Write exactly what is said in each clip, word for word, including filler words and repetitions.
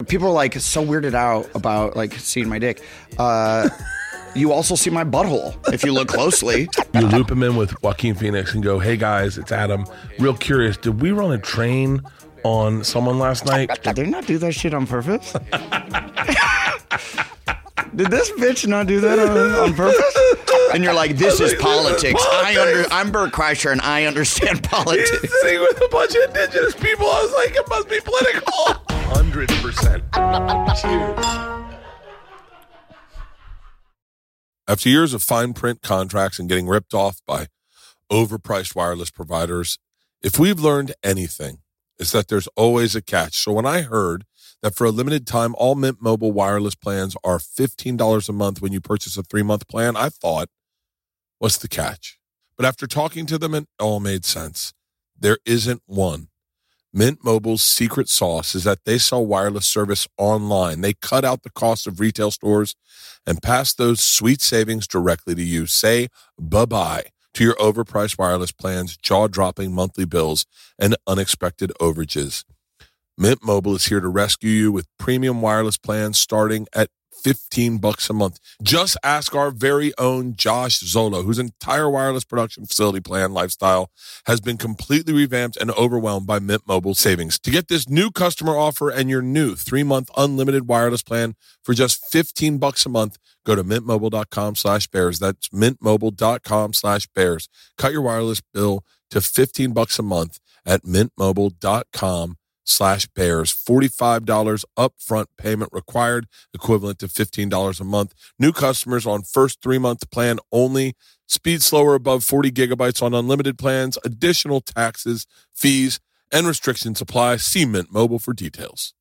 people are like so weirded out about like seeing my dick. Uh, you also see my butthole if you look closely. You loop him in with Joaquin Phoenix and go, "Hey guys, it's Adam. Real curious, did we run a train on someone last night?" Did they not do that shit on purpose? Did this bitch not do that on, on purpose? And you're like, this is politics. I under, I'm Bert Kreischer, and I understand politics. He's sitting with a bunch of indigenous people. I was like, it must be political. one hundred percent. Cheers. After years of fine print contracts and getting ripped off by overpriced wireless providers, if we've learned anything, it's that there's always a catch. So when I heard that for a limited time, all Mint Mobile wireless plans are fifteen dollars a month when you purchase a three-month plan, I thought, what's the catch? But after talking to them, it all made sense. There isn't one. Mint Mobile's secret sauce is that they sell wireless service online. They cut out the cost of retail stores and pass those sweet savings directly to you. Say bye-bye to your overpriced wireless plans, jaw-dropping monthly bills, and unexpected overages. Mint Mobile is here to rescue you with premium wireless plans starting at fifteen bucks a month. Just ask our very own Josh Zolo, whose entire wireless production facility plan lifestyle has been completely revamped and overwhelmed by Mint Mobile savings. To get this new customer offer and your new three-month unlimited wireless plan for just fifteen bucks a month, go to mintmobile.com slash bears. That's mintmobile.com slash bears. Cut your wireless bill to fifteen bucks a month at mintmobile.com slash bears. forty-five dollars upfront payment required, equivalent to fifteen dollars a month. New customers on first three-month plan only. Speed slower above forty gigabytes on unlimited plans. Additional taxes, fees, and restrictions apply. See Mint Mobile for details.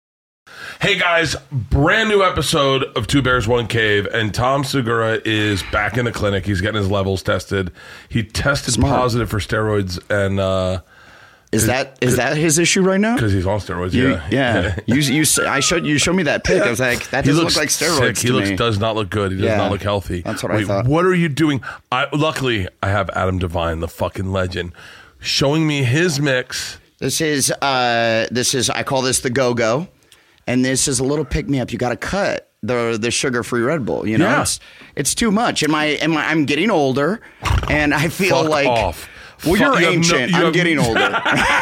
Hey guys, brand new episode of Two Bears, One Cave, and Tom Segura is back in the clinic. He's getting his levels tested. He tested Smart. positive for steroids and uh Is that is that his issue right now? Because he's on steroids. You, yeah, yeah. you you I showed you showed me that pic. I was like, that doesn't look like steroids. Sick. He to looks me. does not look good. He does yeah, not look healthy. That's what Wait, I thought. What are you doing? I luckily I have Adam Devine, the fucking legend, showing me his mix. This is uh this is I call this the go-go, and this is a little pick me up. You got to cut the the sugar free Red Bull. You know, yeah. it's it's too much. Am I am I, I'm getting older, and I feel Fuck like. Off. Well, you're you ancient. No, you I'm have... getting older.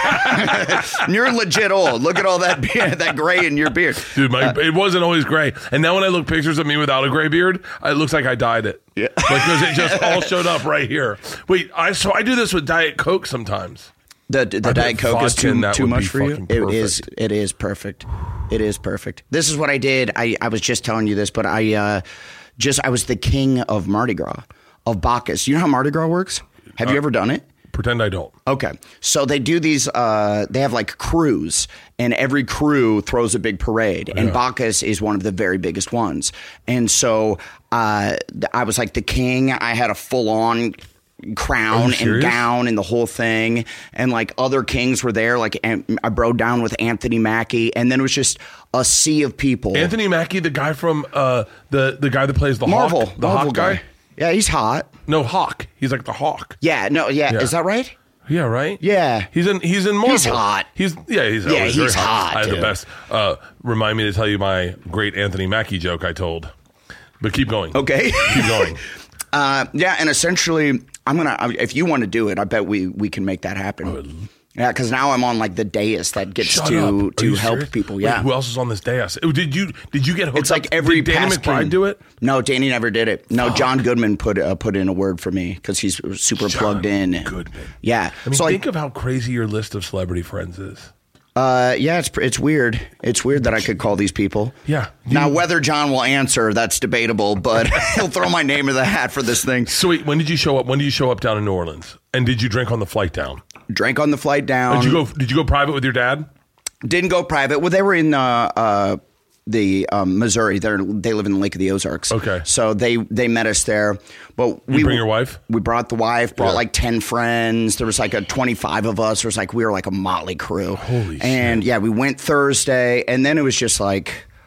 You're legit old. Look at all that beard, that gray in your beard. Dude, my, uh, it wasn't always gray. And now when I look pictures of me without a gray beard, it looks like I dyed it. Yeah. Because it just all showed up right here. Wait, I so I do this with Diet Coke sometimes. The the Diet Coke is too, too much for you? It is, it is perfect. It is perfect. This is what I did. I, I was just telling you this, but I uh, just I was the king of Mardi Gras, of Bacchus. You know how Mardi Gras works? Have uh, you ever done it? Pretend I don't. Okay. So they do these, uh, they have like crews, and every crew throws a big parade. Yeah. And Bacchus is one of the very biggest ones. And so uh, I was like the king. I had a full on crown and gown and the whole thing. And like other kings were there. Like I broke down with Anthony Mackie. And then it was just a sea of people. Anthony Mackie, the guy from, uh, the, the guy that plays the Marvel. Hawk? The Marvel Hawk guy? guy. Yeah, he's hot. No, Hawk. He's like the Hawk. Yeah, no, yeah. yeah. Is that right? Yeah, right? Yeah. He's in He's in Marvel. He's hot. He's Yeah, he's, yeah, he's, he's hot. hot. I had dude. the best. Uh, remind me to tell you my great Anthony Mackie joke I told. But keep going. Okay. Keep going. uh, yeah, and essentially, I'm going to, if you want to do it, I bet we, we can make that happen. Oh, yeah, because now I'm on like the dais that gets Shut to up. to help serious? people. Yeah. Wait, who else is on this dais? Did you did you get hooked It's up? like every did Danny past McBride king. do it? No, Danny never did it. No, Fuck. John Goodman put uh, put in a word for me because he's super John plugged in. Goodman. Yeah. I mean, so think I, of how crazy your list of celebrity friends is. Uh, yeah, it's it's weird. It's weird that I could call these people. Yeah. You, now, whether John will answer, that's debatable, but he'll throw my name in the hat for this thing. So wait, when did you show up? When did you show up down in New Orleans? And did you drink on the flight down? Drank on the flight down. Did you go? Did you go private with your dad? Didn't go private. Well, they were in uh, uh, the um, Missouri. They they live in the Lake of the Ozarks. Okay. So they they met us there. But we you bring your wife? We brought the wife. Brought yeah. like ten friends. There was like a twenty-five of us. There was like we were like a motley crew. Holy shit! And yeah, we went Thursday, and then it was just like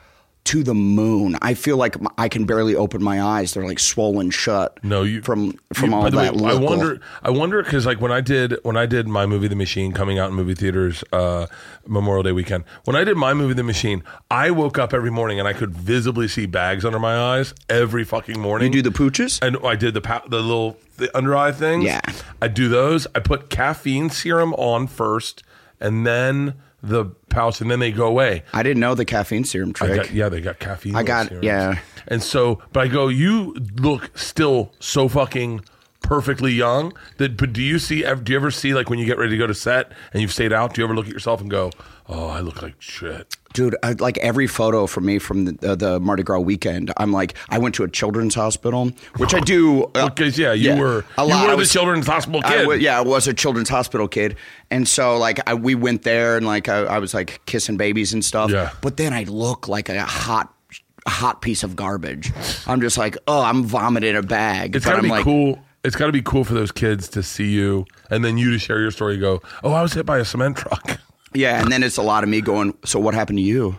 to the moon. I feel like I can barely open my eyes. They're like swollen shut. No, you from from you, all that. Way, I liquor. wonder. I wonder because like when I did when I did my movie The Machine coming out in movie theaters uh, Memorial Day weekend. When I did my movie The Machine, I woke up every morning and I could visibly see bags under my eyes every fucking morning. You do the pooches? And I did the pa- the little the under eye things. Yeah, I do those. I put caffeine serum on first, and then the pouch, and then they go away. I didn't know the caffeine serum trick. Got, yeah, they got caffeine. I got serums. yeah. And so, but I go, you look still so fucking perfectly young. That, but do you see? Do you ever see like when you get ready to go to set and you've stayed out? Do you ever look at yourself and go, "Oh, I look like shit." Dude, I, like every photo from me from the, uh, the Mardi Gras weekend, I'm like, I went to a children's hospital, which I do. Uh, because yeah, you yeah, were a you lot. were I the was, children's hospital I kid. w- yeah, I was a children's hospital kid, and so like I, we went there and like I, I was like kissing babies and stuff. Yeah. But then I look like a hot, hot piece of garbage. I'm just like, oh, I'm vomiting a bag. It's but gotta I'm be like, cool. It's got to be cool for those kids to see you, and then you to share your story. Go, oh, I was hit by a cement truck. Yeah, and then it's a lot of me going, so what happened to you?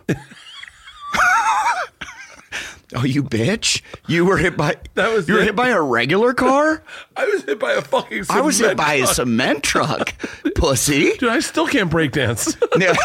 Oh, you bitch! You were hit by That was you were it. hit by a regular car. I was hit by a fucking. Cement I was hit by truck. a cement truck, pussy. Dude, I still can't break dance. Yeah.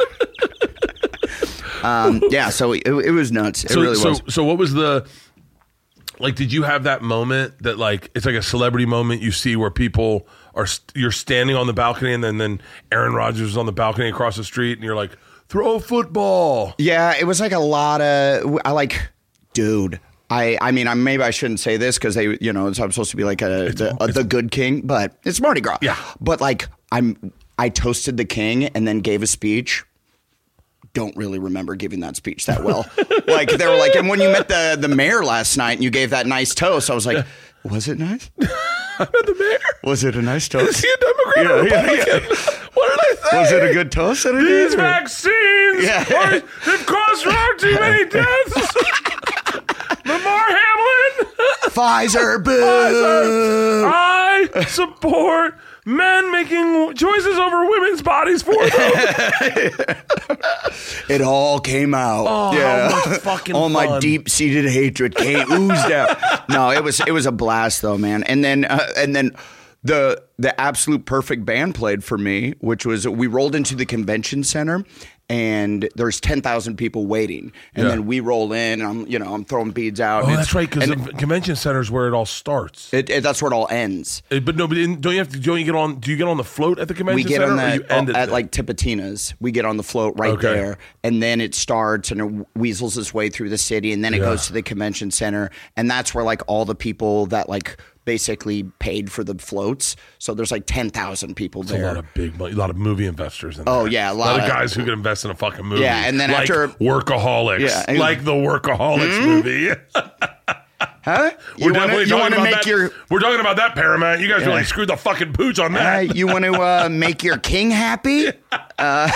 um, yeah. So it, it was nuts. It so, really so, was. so what was the like? Did you have that moment that like it's like a celebrity moment you see where people are st- you're standing on the balcony and then then Aaron Rodgers is on the balcony across the street and you're like throw a football. Yeah, it was like a lot of. I like, dude. I, I mean, I maybe I shouldn't say this because they, you know, it's, I'm supposed to be like a, the, a the good king, but it's Mardi Gras. Yeah. But like, I'm I toasted the king and then gave a speech. Don't really remember giving that speech that well. Like they were like, and when you met the the mayor last night and you gave that nice toast, I was like, was it nice? The mayor? Was it a nice toast? Is he a Democrat or Yeah, yeah, Republican? yeah. What did I say? Was it a good toast that I did? These vaccines Yeah. are, have caused far too many deaths. Lamar Hamlin. Pfizer, boo! Pfizer. I support men making choices over women's bodies for them. It all came out. Oh, yeah. how much fucking all my fun. deep-seated hatred came oozed out. No, it was it was a blast though, man. And then uh, and then the the absolute perfect band played for me, which was we rolled into the convention center. And there's ten thousand people waiting, and Yeah. then we roll in. And I'm, you know, I'm throwing beads out. Oh, and that's it's- right, because and the convention center is where it all starts. it, it, that's where it all ends. Uh, But no, but in- don't you have to? Don't you get on? Do you get on the float at the convention We get center? on or you the end it at there? like Tipitina's. We get on the float right Okay. there, and then it starts and it weasels its way through the city, and then it Yeah. goes to the convention center, and that's where like all the people that like basically paid for the floats. So there's like ten thousand people It's a there. lot of big money, a lot of movie investors in there. Oh, yeah, a lot of of- guys who could invest in a fucking movie. Yeah, and then like after- Workaholics, Yeah, and- like the Workaholics Mm-hmm. movie. Huh? We're You wanna, definitely you talking wanna about make that. your We're talking about that Paramount. You guys Yeah. really screwed the fucking pooch on uh, that. you want to uh, make your king happy? Uh,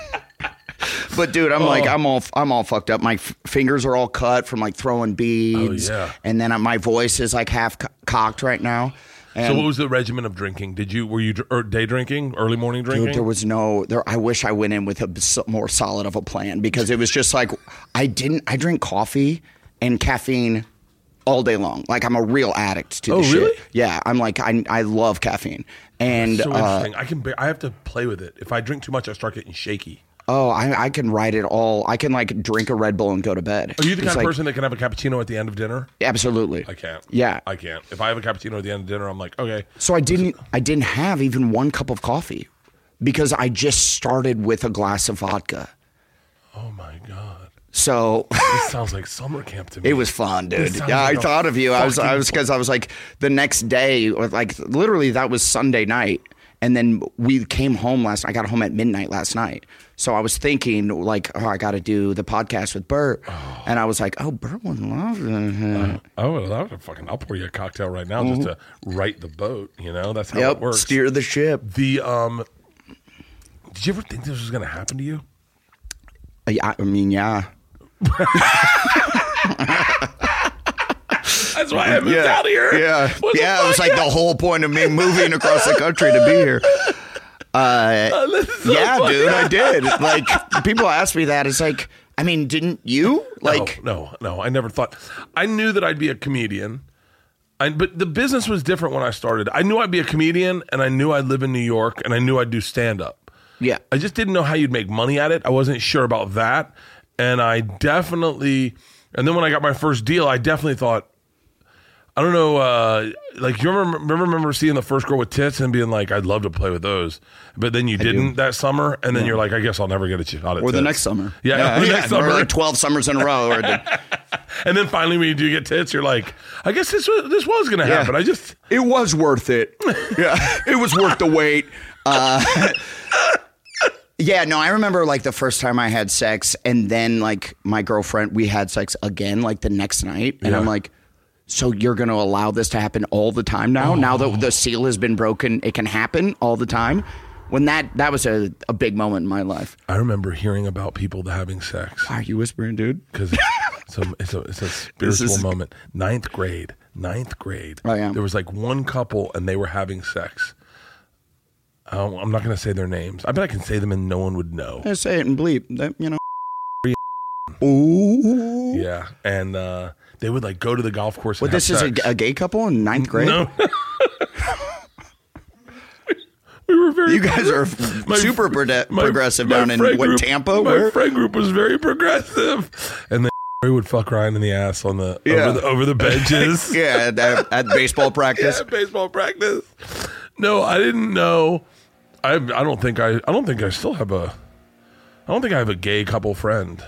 but dude, I'm like Oh. I'm all I'm all fucked up. My f- fingers are all cut from like throwing beads. Oh, yeah. And then uh, my voice is like half co- cocked right now. So And what was the regimen of drinking? Did you were you dr- or day drinking, early morning drinking? Dude, there was no there. I wish I went in with a s- more solid of a plan because it was just like I didn't. I drink coffee and caffeine all day long. Like I'm a real addict to Oh, this really? shit. Yeah, I'm like I I love caffeine and so uh, interesting. I can. ba- I have to play with it. If I drink too much, I start getting shaky. oh I I can ride it all. I can like drink a Red Bull and go to bed. Are you the It's kind like- of person that can have a cappuccino at the end of dinner? Absolutely. I can't. Yeah. I can't. If I have a cappuccino at the end of dinner, I'm like, okay. So I didn't I didn't have even one cup of coffee because I just started with a glass of vodka. Oh my god. So This sounds like summer camp to me. it was fun, dude. sounds Yeah, I like a thought of you. I was I fucking was because I was like the next day, or like literally that was Sunday night, and then we came home last. I got home at midnight last night. So I was thinking like, oh, I got to do the podcast with Bert, Oh. and I was like, oh, Bert would love it. Oh, well, that was a fucking. I'll pour you a cocktail right now just to right the boat. You know, that's how it Yep, works. steer the ship. The um, did you ever think this was going to happen to you? Yeah, I mean, yeah. That's why I moved yeah, out here. Yeah, Was the yeah. It was like the whole point of me moving across the country to be here. Uh, Oh, this is so yeah, funny. dude, I did. Like people ask me that, it's like, I mean, didn't you? Like, no, no, no. I never thought. I knew that I'd be a comedian. I, but the business was different when I started. I knew I'd be a comedian, and I knew I'd live in New York, and I knew I'd do stand-up. Yeah. I just didn't know how you'd make money at it. I wasn't sure about that. And I definitely, and then when I got my first deal, I definitely thought, I don't know, uh, like, you remember, remember remember seeing the first girl with tits and being like, I'd love to play with those. But then you I didn't do. that summer, and then yeah. you're like, I guess I'll never get a shot at Or tits. the next summer. Yeah, yeah, or the yeah. next summer. Or like twelve summers in a row. Or the... And then finally when you do get tits, you're like, I guess this was, this was going to happen. Yeah. I just... It was worth it. Yeah, it was worth the wait. Uh, yeah, no, I remember like the first time I had sex, and then like my girlfriend, we had sex again like the next night, and yeah. I'm like, so you're going to allow this to happen all the time now? Oh. Now that the seal has been broken, it can happen all the time? When that, that was a, a big moment in my life. I remember hearing about people having sex. Why are you whispering, dude? Because it's a, it's, a, it's a spiritual is... moment. Ninth grade. Ninth grade. Oh, yeah. There was like one couple, and they were having sex. Um, I'm not going to say their names. I bet I can say them and no one would know. I say it and bleep. That, you know. Ooh. Yeah. And uh, they would like go to the golf course and But this have is a, a gay couple in ninth grade? No. We were very. You guys are my, super pro- my, progressive my down in what, group, Tampa? My where? friend group was very progressive, and they would fuck Ryan in the ass on the yeah. over the, over the benches. yeah, at, at baseball practice. Yeah, baseball practice. No, I didn't know. I I don't think I I don't think I still have a. I don't think I have a gay couple friend.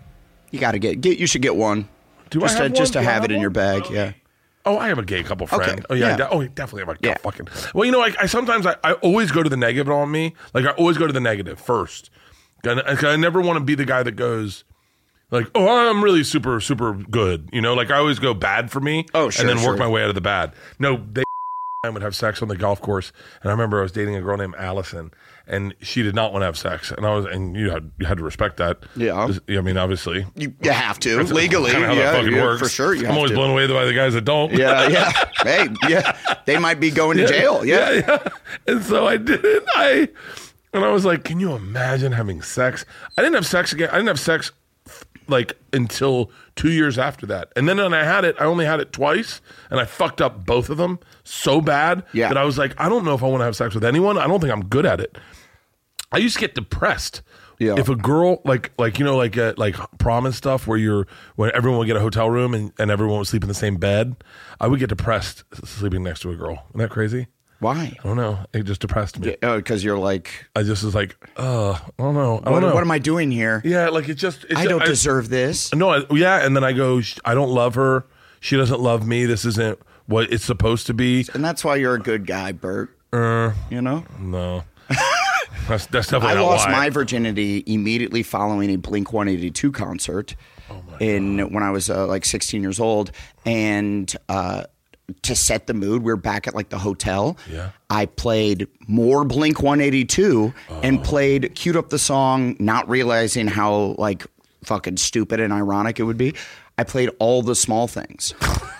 You got to get get. You should get one. Do just I have to, one? Just to Do have it have in one? your bag. Yeah. Oh, I have a gay couple friend. Okay. Oh yeah, yeah. I de- oh, definitely have a yeah. fucking. Well, you know, I, I sometimes I, I always go to the negative on me. Like I always go to the negative first. I, I never want to be the guy that goes like, oh, I'm really super super good. You know, like I always go bad for me. Oh, sure, and then sure. work my way out of the bad. No, they would have sex on the golf course, and I remember I was dating a girl named Allison, and she did not want to have sex, and I was, and you had you had to respect that. Yeah, I mean, obviously, you, you have to that's legally. Kind of how yeah, that fucking yeah, works for sure. You I'm have always to. blown away by the guys that don't. Yeah, yeah. Hey, yeah, they might be going to yeah, jail. Yeah. yeah, yeah. And so I didn't. I and I was like, can you imagine having sex? I didn't have sex again. I didn't have sex like until two years after that. And then when I had it, I only had it twice, and I fucked up both of them so bad yeah. that I was like, I don't know if I want to have sex with anyone. I don't think I'm good at it. I used to get depressed. Yeah. If a girl like like you know like uh, like prom and stuff where you're when everyone would get a hotel room and, and everyone would sleep in the same bed, I would get depressed sleeping next to a girl. Isn't that crazy? Why? I don't know. It just depressed me. Oh, because you're like, I just was like, uh, I don't know. I don't what, know. what am I doing here? Yeah, like it just. It I just, don't I, deserve this. No, I, yeah, and then I go, I don't love her. She doesn't love me. This isn't what it's supposed to be. And that's why you're a good guy, Bert. Uh, you know? No. That's, that's definitely I not lost why. my virginity immediately following a Blink one eighty-two concert oh my in God. when I was uh, like sixteen years old, and uh, to set the mood, we were back at like the hotel. Yeah. I played more Blink one eighty-two oh. and played, queued up the song, not realizing how like fucking stupid and ironic it would be. I played All the Small Things.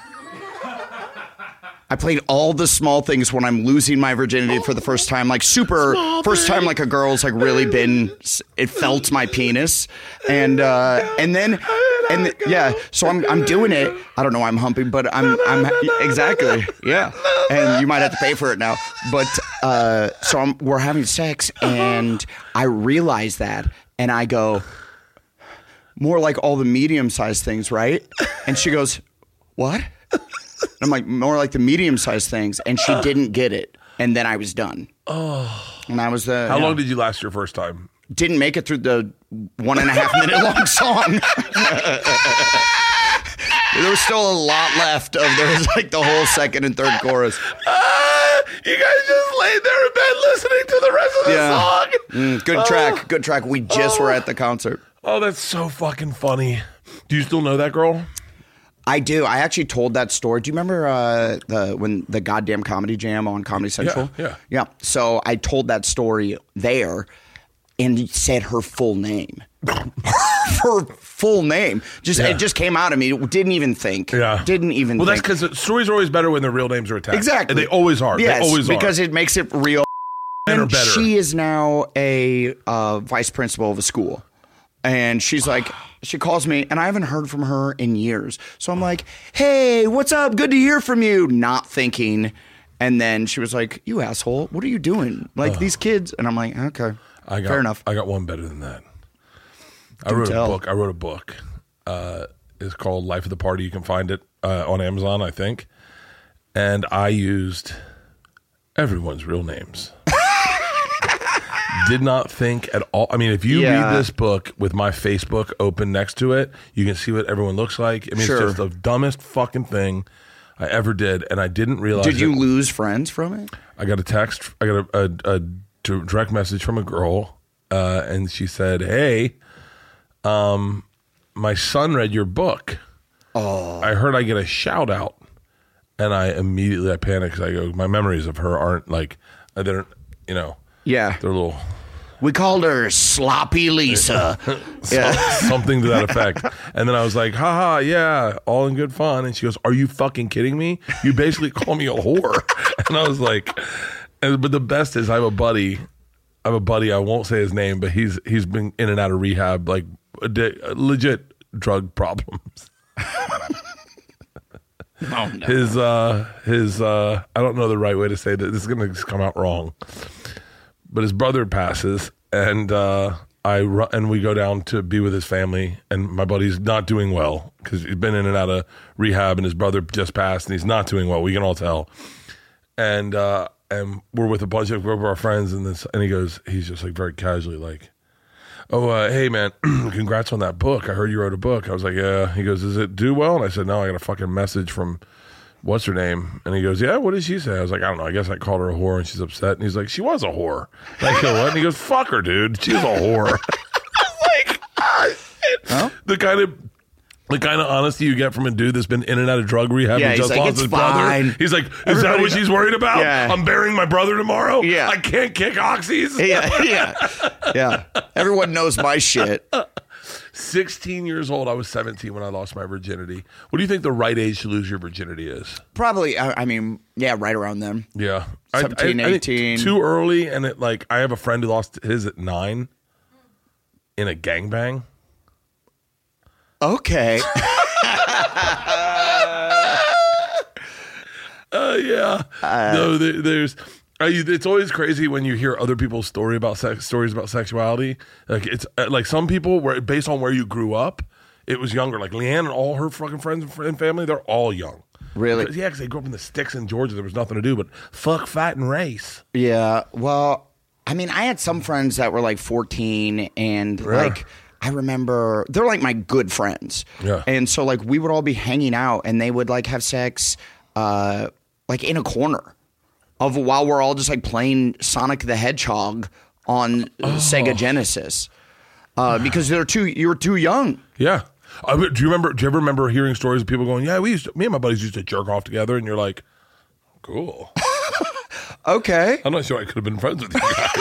I played All the Small Things when I'm losing my virginity for the first time, like super small first time, like a girl's like really been, it felt my penis, and uh, and then and th- yeah, so I'm I'm doing it. I don't know why I'm humping, but I'm I'm exactly yeah, and you might have to pay for it now. But uh, so I'm, we're having sex, and I realize that, and I go, more like all the medium-sized things, right? And she goes, what? I'm like, more like the medium-sized things, and she didn't get it, and then I was done. Oh, and I was the. How yeah. long did you last your first time? Didn't make it through the one and a half minute long song. There was still a lot left of there was like the whole second and third chorus. Uh, you guys just laid there in bed listening to the rest of the yeah. song. Mm, good track, good track. We just oh. were at the concert. Oh, that's so fucking funny. Do you still know that girl? I do. I actually told that story. Do you remember uh, the when the goddamn Comedy Jam on Comedy Central? Yeah, yeah. Yeah. So I told that story there and said her full name. Her full name. Just yeah. It just came out of me. Didn't even think. Yeah. Didn't even well, think. Well, that's because stories are always better when their real names are attached. Exactly. And they always are. Yes, they always because are. it makes it real. And And better. she is now a uh, vice principal of a school. And she's like, she calls me, and I haven't heard from her in years. So I'm like, hey, what's up? Good to hear from you. Not thinking. And then she was like, you asshole, what are you doing? Like uh, these kids. And I'm like, okay, I got, fair enough. I got one better than that. I Do wrote tell. a book. I wrote a book. Uh, it's called Life of the Party. You can find it uh, on Amazon, I think. And I used everyone's real names. Did not think at all. I mean, if you yeah. read this book with my Facebook open next to it, you can see what everyone looks like. I mean, sure. it's just the dumbest fucking thing I ever did, and I didn't realize. Did you it. lose friends from it? I got a text. I got a, a, a direct message from a girl, uh, and she said, "Hey, um, my son read your book. Oh, I heard I get a shout out." And I immediately I panic because I go, my memories of her aren't like they're, you know, yeah, they're a little. We called her Sloppy Lisa. yeah. Something to that effect. And then I was like, haha, yeah, all in good fun. And she goes, are you fucking kidding me? You basically call me a whore. And I was like, and, but the best is I have a buddy. I have a buddy, I won't say his name, but he's he's been in and out of rehab, like legit drug problems. Oh, no. His, uh, his, uh, I don't know the right way to say that. This is going to come out wrong. But his brother passes, and uh, I run, and we go down to be with his family. And my buddy's not doing well because he's been in and out of rehab, and his brother just passed, and he's not doing well. We can all tell. And uh, and we're with a bunch of, of our friends, and this, and he goes, he's just like very casually like, "Oh, uh, hey man, congrats on that book. I heard you wrote a book." I was like, "Yeah." He goes, "Does it do well?" And I said, "No, I got a fucking message from." What's her name? And he goes, yeah, what did she say? I was like, I don't know. I guess I called her a whore and she's upset. And he's like, she was a whore. And I go, what? And he goes, fuck her, dude. She's a whore. I was like, ah, shit. Huh? The kind of the kind of honesty you get from a dude that's been in and out of drug rehab yeah, and just like, lost his brother. He's like, is Everybody that what she's worried about? Yeah. I'm burying my brother tomorrow? Yeah. I can't kick oxys? Yeah, yeah, yeah. Everyone knows my shit. sixteen years old. I was seventeen when I lost my virginity. What do you think the right age to lose your virginity is? Probably, I, I mean, yeah, right around then. Yeah. seventeen, I, I, I eighteen. Too early, and it like, I have a friend who lost his at nine in a gangbang. Okay. uh, yeah. Uh, no, there, there's... Uh, it's always crazy when you hear other people's story about sex, stories about sexuality. Like it's uh, like some people, where based on where you grew up, it was younger. Like Leanne and all her fucking friends and family, they're all young. Really? Because, yeah, because they grew up in the sticks in Georgia. There was nothing to do but fuck, fight, and race. Yeah. Well, I mean, I had some friends that were like fourteen, and yeah. like I remember they're like my good friends. Yeah. And so like we would all be hanging out, and they would like have sex, uh, like in a corner. Of while we're all just like playing Sonic the Hedgehog on oh. Sega Genesis, uh, because they're too you were too young. Yeah, I, do you remember? Do you ever remember hearing stories of people going, "Yeah, we used to, me and my buddies used to jerk off together," and you're like, "Cool, okay." I'm not sure I could have been friends with you guys.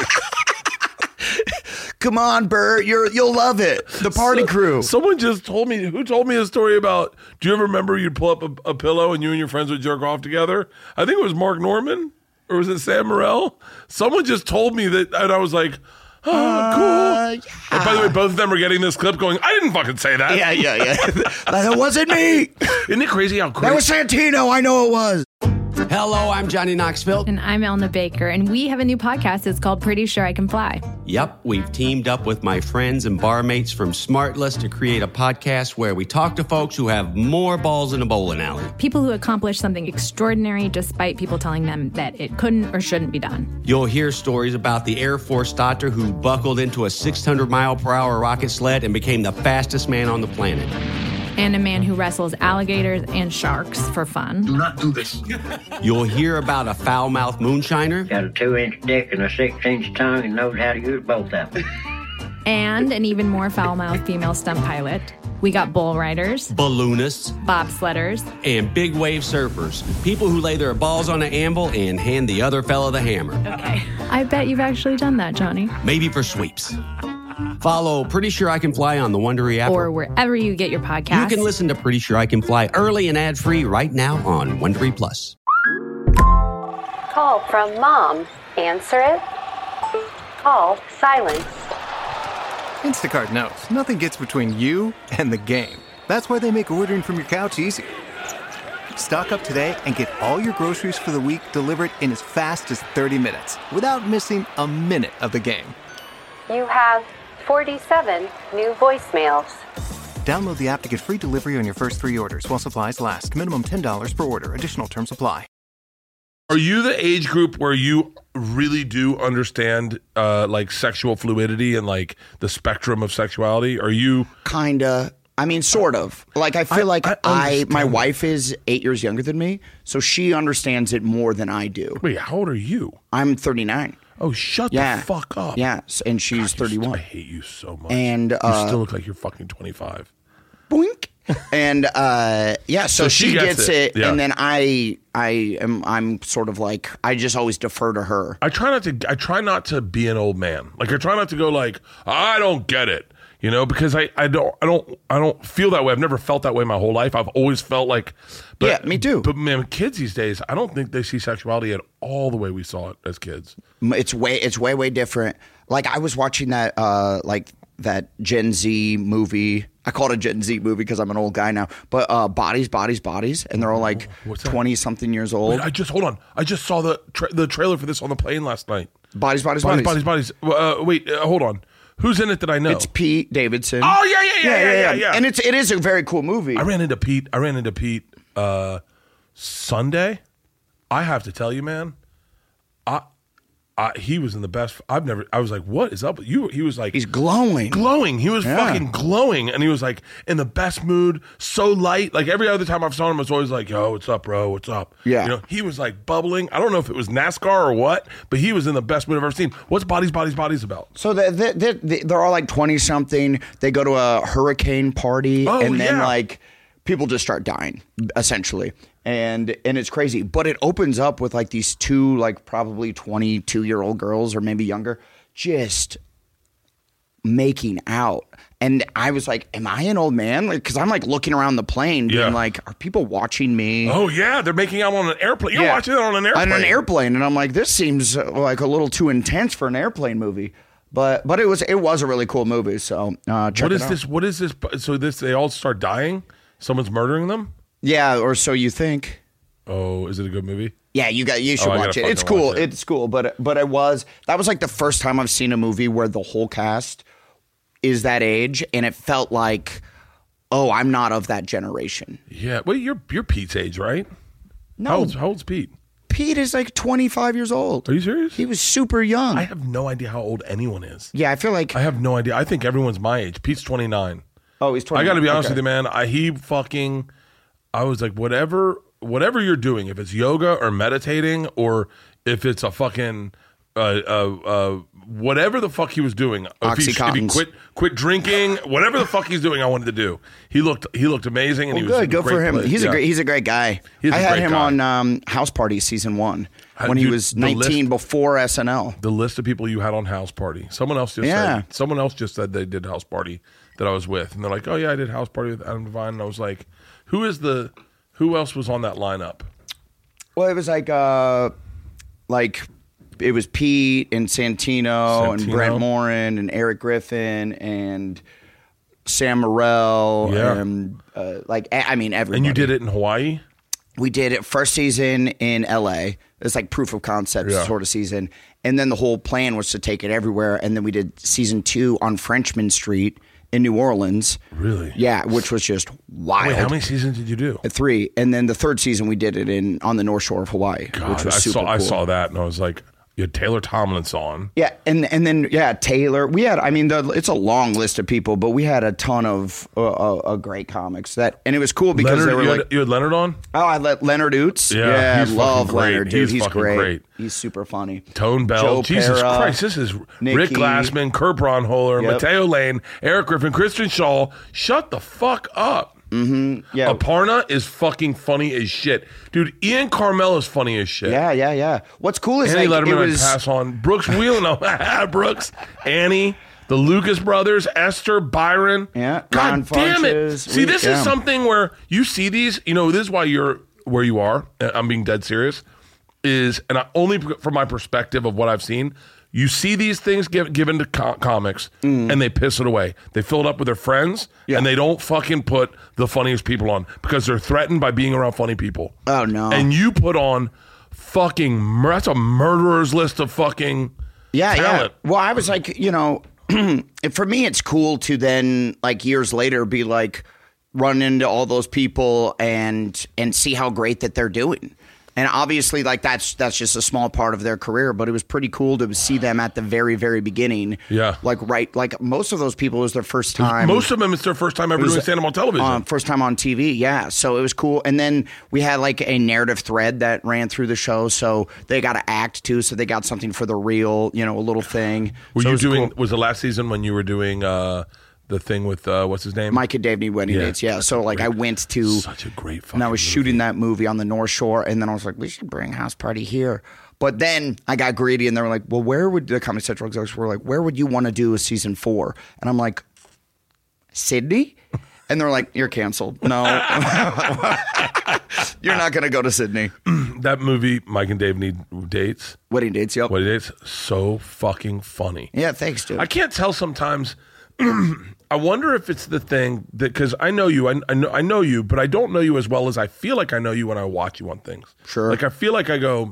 Come on, Bert, you're you'll love it. The party so, crew. Someone just told me who told me a story about. Do you ever remember you'd pull up a, a pillow and you and your friends would jerk off together? I think it was Mark Norman. Or was it Sam Morril? Someone just told me that, and I was like, oh, uh, cool. Yeah. And by the way, both of them are getting this clip going, I didn't fucking say that. Yeah, yeah, yeah. That wasn't me. Isn't it crazy how crazy? That was Santino. I know it was. Hello, I'm Johnny Knoxville. And I'm Elna Baker, and we have a new podcast. It's called Pretty Sure I Can Fly. Yep, we've teamed up with my friends and barmates from Smartless to create a podcast where we talk to folks who have more balls in a bowling alley. People who accomplish something extraordinary despite people telling them that it couldn't or shouldn't be done. You'll hear stories about the Air Force doctor who buckled into a six hundred mile per hour rocket sled and became the fastest man on the planet. And a man who wrestles alligators and sharks for fun. Do not do this. You'll hear about a foul-mouthed moonshiner. Got a two-inch dick and a six-inch tongue and knows how to use both of them. And an even more foul-mouthed female stunt pilot. We got bull riders, balloonists, bobsledders, and big wave surfers. People who lay their balls on an anvil and hand the other fella the hammer. Okay. I bet you've actually done that, Johnny. Maybe for sweeps. Follow Pretty Sure I Can Fly on the Wondery app. Or wherever you get your podcasts. You can listen to Pretty Sure I Can Fly early and ad-free right now on Wondery Plus. Call from mom. Answer it. Call silenced. Instacart knows nothing gets between you and the game. That's why they make ordering from your couch easy. Stock up today and get all your groceries for the week delivered in as fast as thirty minutes without missing a minute of the game. You have forty-seven new voicemails. Download the app to get free delivery on your first three orders while supplies last. Minimum ten dollars per order. Additional terms apply. Are you the age group where you really do understand uh, like sexual fluidity and like the spectrum of sexuality? Are you Kinda. I mean, sort of. Like, I feel I- like I I, understand my that. wife is eight years younger than me, so she understands it more than I do. Wait, how old are you? I'm thirty-nine. Oh, shut Yeah. the fuck up. Yeah, s- and she's God, you st- thirty-one. I hate you so much. And, you uh, still look like you're fucking twenty-five. Boink. And uh, yeah, so, So she she, gets gets, it. it, Yeah. and then I, I am, I'm sort of like, I just always defer to her. I try not to. I try not to be an old man. Like I try not to go like I don't get it, you know, because I, I don't I don't I don't feel that way. I've never felt that way my whole life. I've always felt like, but, Yeah, me too. But man, kids these days, I don't think they see sexuality at all the way we saw it as kids. It's way, it's way, way different. Like I was watching that, uh, like that Gen Z movie. I call it a Gen Z movie because I'm an old guy now. But uh, Bodies, Bodies, Bodies, and they're all like What's that? twenty something years old. Wait, I just hold on. I just saw the tra- the trailer for this on the plane last night. Bodies, Bodies, Bodies, Bodies. bodies, bodies. Uh, wait, uh, hold on. Who's in it that I know? It's Pete Davidson. Oh yeah, yeah, yeah, yeah, yeah, yeah. And it's it is a very cool movie. I ran into Pete. I ran into Pete uh, Sunday. I have to tell you, man. I, I he was in the best. I've never. I was like, "What is up with you?" He was like, He's glowing. glowing. He was Yeah. fucking glowing, and he was like in the best mood, so light. Like every other time I've saw him, I was always like, "Yo, what's up, bro? What's up?" Yeah. you know, he was like bubbling. I don't know if it was NASCAR or what, but he was in the best mood I've ever seen. What's Bodies, Bodies, Bodies about? So they, they, they, they're all like twenty something. They go to a hurricane party, Oh, and then yeah. like people just start dying, essentially. And and it's crazy. But it opens up with like these two like probably twenty-two year old girls or maybe younger just making out. And I was like, am I an old man? Like, because I'm like looking around the plane being Yeah. like, are people watching me? Oh yeah, they're making out on an airplane. You're Yeah. watching it on an airplane. On an airplane, and I'm like, this seems uh, like a little too intense for an airplane movie. But but it was it was a really cool movie. So uh, check What it is out. this? What is this? So this they all start dying. Someone's murdering them. Yeah, or so you think. Oh, is it a good movie? Yeah, you got you should Oh, I watch gotta it. It's fucking cool. watch it. It's cool. But but it was that was like the first time I've seen a movie where the whole cast is that age, and it felt like, oh, I'm not of that generation. Yeah. Well, you're you're Pete's age, right? No, How old's, how old's Pete? Pete is like twenty-five years old. Are you serious? He was super young. I have no idea how old anyone is. yeah, I feel like. I have no idea. I think everyone's my age. Pete's twenty-nine. oh, he's twenty. I got to be honest okay. with you, man. I he fucking. I was like, whatever, whatever you're doing, if it's yoga or meditating or if it's a fucking, uh, uh, uh, whatever the fuck he was doing, if he, if he Oxycontins. quit, quit drinking, whatever the fuck he's doing, I wanted to do. He looked, he looked amazing, and Well, he was in good, a good great for him. place. He's Yeah. a great. He's a great guy. He's a I had great him guy. on um, House Party season one How- when he dude, was the nineteen list- before S N L. The list of people you had on House Party. Someone else just Yeah. said. Someone else just said they did House Party that I was with, and they're like, "Oh yeah, I did House Party with Adam Devine." And I was like, "Who is the? Who else was on that lineup?" Well, it was like uh, like it was Pete and Santino, and Santino. Brent Morin and Eric Griffin and Sam Morril Yeah. and uh, like I mean everybody. And you did it in Hawaii. We did it first season in L A. It's like proof of concept Yeah. sort of season. And then the whole plan was to take it everywhere. And then we did season two on Frenchman Street in New Orleans. Really? Yeah, which was just wild. Wait, how many seasons did you do? Three. And then the third season we did it in on the North Shore of Hawaii, God, which was I super saw cool. I saw that, and I was like, you had Taylor Tomlinson on. Yeah, and and then yeah, Taylor. We had, I mean, the, it's a long list of people, but we had a ton of uh, uh, uh, great comics that, and it was cool because Leonard, they were you, like, had, you had Leonard on. oh, I let Leonard Oots. Yeah, Yeah, he's I love fucking great. Leonard, dude. He's He's, fucking great. great. He's super funny. Tone Bell, Joe Jesus Pera, Christ, this is Nikki. Rick Glassman, Kurt Braunholer, Yep. Mateo Lane, Eric Griffin, Christian Shaw. Shut the fuck up. Yeah, Aparna is fucking funny as shit. Dude, Ian Carmel is funny as shit. yeah, yeah, yeah. What's cool is Annie like, Letterman, it was I'd pass on. Brooks Wheelan, no, Brooks, Annie, the Lucas brothers, Esther, Byron. Yeah, God Ron damn it. Funches. See, We- this yeah. is something where you see these, you know, this is why you're where you are. and I'm being dead serious. Is, and I, only from my perspective of what I've seen, You see these things give, given to co- comics, Mm. and they piss it away. They fill it up with their friends, Yeah. and they don't fucking put the funniest people on because they're threatened by being around funny people. Oh, no. And you put on fucking mur- that's a murderer's list of fucking Yeah, talent. yeah. Well, I was like, you know, for me, it's cool to then, like, years later, be like, run into all those people and and see how great that they're doing. And obviously, like, that's that's just a small part of their career, but it was pretty cool to see them at the very, very beginning. Yeah. Like, right, like, most of those people, it was their first time. Most of them, it's their first time ever It was, doing stand-up on television. Um, first time on T V, yeah. So it was cool. And then we had like a narrative thread that ran through the show. So they got to act too. So they got something for the real, you know, a little thing. were So it you was doing, cool. was the last season when you were doing uh, the thing with, uh, what's his name? Mike and Dave Need Wedding Yeah. Dates, yeah. So like I went to Such a great fucking and I was movie. shooting that movie on the North Shore, and then I was like, we should bring House Party here. But then I got greedy, and they were like, well, where would the Comedy Central execs were like, where would you want to do a season four? And I'm like, Sydney? And they're like, you're canceled. No, you're not going to go to Sydney. That movie, Mike and Dave Need Dates. Wedding Dates, yep. What it is, so fucking funny. Yeah, thanks, dude. I can't tell sometimes. I wonder if it's the thing that because I know you, I, I know I know you, but I don't know you as well as I feel like I know you when I watch you on things. Sure. Like I feel like I go.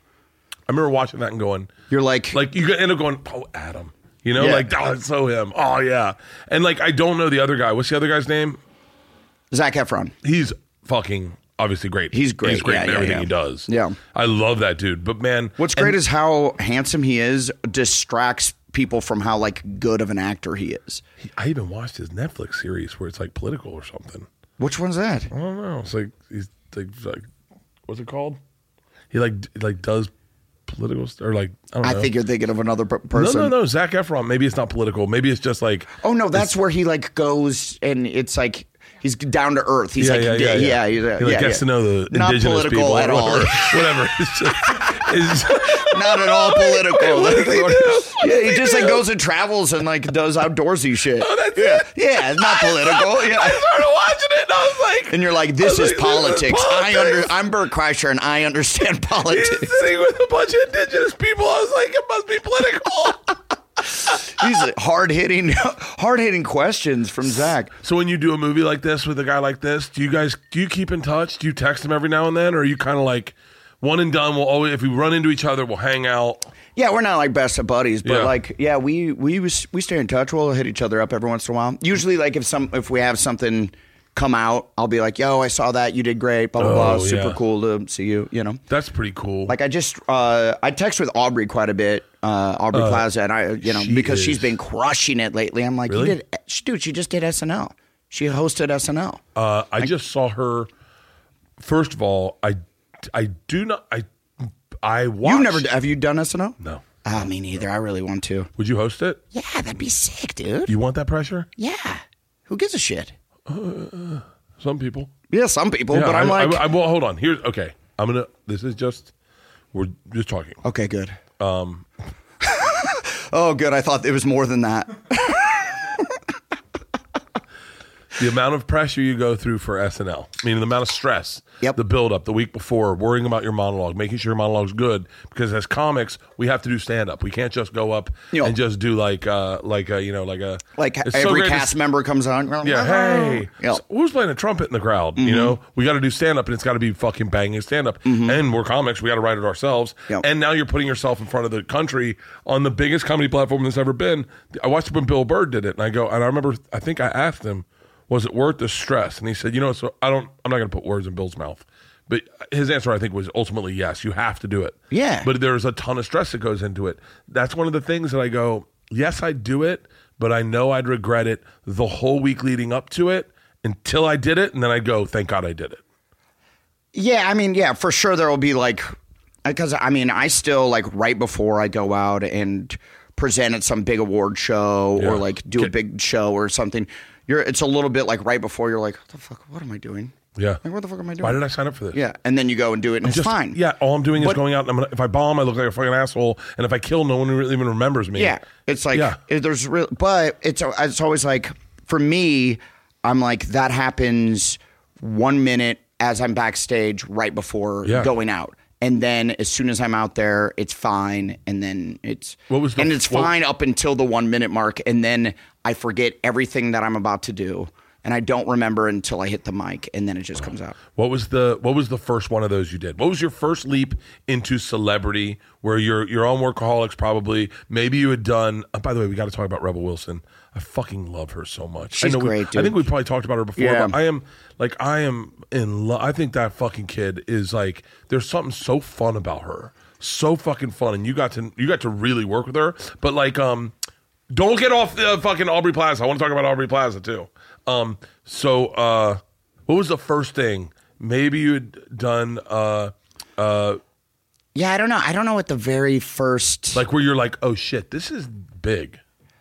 I remember watching that and going, You're like, like you end up going, oh Adam, you know, Yeah. like oh it's so him, oh yeah, and like I don't know the other guy. What's the other guy's name? Zac Efron. He's fucking obviously great. He's great. He's great Yeah, in yeah, everything yeah. he does. Yeah. I love that dude. But man, What's and- great is how handsome he is distracts people from how like good of an actor he is. I even watched his Netflix series where it's like political or something. Which one's that? I don't know. It's like he's like, like what's it called? He like d- like does political st- or like I don't I know. think you're thinking of another per- no, person. no, no. Zac Efron. Maybe it's not political. Maybe it's just like Oh no, that's where he like goes and it's like he's down to earth. He's yeah, like yeah, yeah, yeah. he's, uh, he like yeah, gets yeah. to know the Not indigenous political people at or all. whatever. whatever. It's just, it's, Not at all political. What does he do? Yeah, he just like goes and travels and like does outdoorsy shit. Oh, that's yeah, it? yeah, it's not political. Yeah. I started watching it and I was like, And you're like, I this was is like, politics. I under, politics. I'm Bert Kreischer, and I understand He's politics. sitting with a bunch of indigenous people. I was like, it must be political. These hard hitting, hard hitting questions from Zach. So when you do a movie like this with a guy like this, do you guys do you keep in touch? Do you text him every now and then, or are you kind of like one and done? We'll always if we run into each other, we'll hang out. Yeah, we're not like best of buddies, but Yeah. like, yeah, we we was- we stay in touch. We'll hit each other up every once in a while. Usually, like if some if we have something come out, I'll be like, "Yo, I saw that. You did great. Blah blah Oh, blah. Super yeah. cool to see you." You know, That's pretty cool. like I just uh, I text with Aubrey quite a bit, uh, Aubrey Plaza, and I you know she because is- she's been crushing it lately. I'm like, Really? you did, dude. She just did S N L. She hosted S N L. uh, I just saw her. First of all, I I do not I I watched. You never have you done S N L? No. Ah, me neither. I really want to. Would you host it? Yeah, that'd be sick, dude. You want that pressure? Yeah. Who gives a shit? Some people. Yeah, some people, Yeah, but I'm I, like, I, I, well, hold on. Here's okay. I'm gonna. This is just. We're just talking. okay, good. Um. Oh, good. I thought it was more than that. The amount of pressure you go through for S N L, meaning the amount of stress, Yep. the build up the week before, worrying about your monologue, making sure your monologue's good. Because as comics, we have to do stand up. We can't just go up Yo. and just do like, uh, like a, you know, like a Like it's so every great to cast s- member comes on. Yeah, hey, Yep. so who's playing a trumpet in the crowd? You know, we got to do stand up, and it's got to be fucking banging stand up. And we're comics, we got to write it ourselves. Yep. And now you're putting yourself in front of the country on the biggest comedy platform that's ever been. I watched it when Bill Burr did it, and I go, and I remember, I think I asked him, was it worth the stress? And he said, you know, so I don't, I'm not going to put words in Bill's mouth. But his answer, I think, was ultimately yes, you have to do it. Yeah. But there's a ton of stress that goes into it. That's one of the things that I go, yes, I'd do it, but I know I'd regret it the whole week leading up to it until I did it. And then I'd go, thank God I did it. Yeah, I mean, yeah, for sure there will be like, because I mean, I still like right before I go out and present at some big award show Yeah. or like do a Okay. big show or something. You're, it's a little bit like right before you're like, what the fuck, what am I doing? Yeah. Like, what the fuck am I doing? Why did I sign up for this? Yeah, and then you go and do it, and it's Just- fine. Yeah, all I'm doing is But- going out, and I'm gonna, if I bomb, I look like a fucking asshole. And if I kill, no one really even remembers me. Yeah, it's like Yeah. it- there's real, but it's it's always like for me, I'm like that happens one minute as I'm backstage right before Yeah. going out, And then as soon as I'm out there, it's fine. And then it's what was the, and it's what, fine up until the one minute mark. And then I forget everything that I'm about to do. And I don't remember until I hit the mic, and then it just comes out. What was the What was the first one of those you did? What was your first leap into celebrity, where you're you're on Workaholics? Probably, maybe you had done. Oh, by the way, we got to talk about Rebel Wilson. I fucking love her so much. She's I know great, we, dude. I think we probably talked about her before. Yeah. But I am like I am in love. I think that fucking kid is like. There's something so fun about her. So fucking fun, and you got to you got to really work with her. But like, um, don't get off the fucking Aubrey Plaza. I want to talk about Aubrey Plaza too. Um, so, uh, what was the first thing? Maybe you had done, uh, uh, Yeah, I don't know. I don't know what the very first. like where you're like, oh shit, this is big.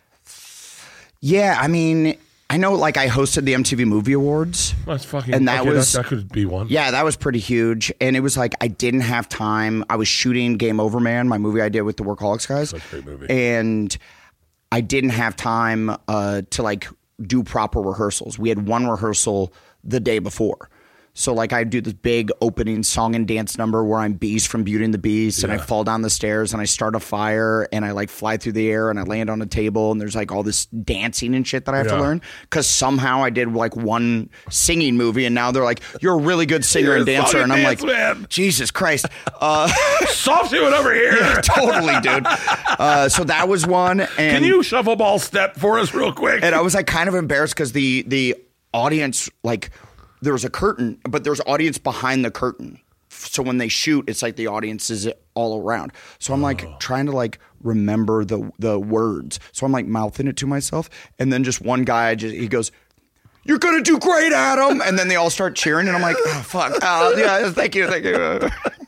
Yeah, I mean, I know. Like, I hosted the M T V Movie Awards. That's fucking. And that okay, was- that, that could be one. Yeah, that was pretty huge. And it was like I didn't have time. I was shooting Game Over Man, my movie I did with the Workaholics guys. Such a great movie. And I didn't have time uh, to like do proper rehearsals. We had one rehearsal the day before. So like I do this big opening song and dance number where I'm Beast from Beauty and the Beast, and I fall down the stairs and I start a fire and I like fly through the air and I land on a table and there's like all this dancing and shit that I have Yeah. to learn because somehow I did like one singing movie and now they're like, you're a really good singer You're and a dancer, fucking and I'm dance like, man. Jesus Christ. Uh, Soft to it over here. yeah, totally, dude. Uh, so that was one. And Can you shuffle ball step for us real quick? And I was like kind of embarrassed because the the audience, like there was a curtain, but there's audience behind the curtain. So when they shoot, it's like the audience is all around. So I'm like Oh. trying to like remember the the words. So I'm like mouthing it to myself, and then just one guy just he goes, "You're gonna do great, Adam!" And then they all start cheering, and I'm like, "Oh fuck, oh, yeah, thank you, thank you."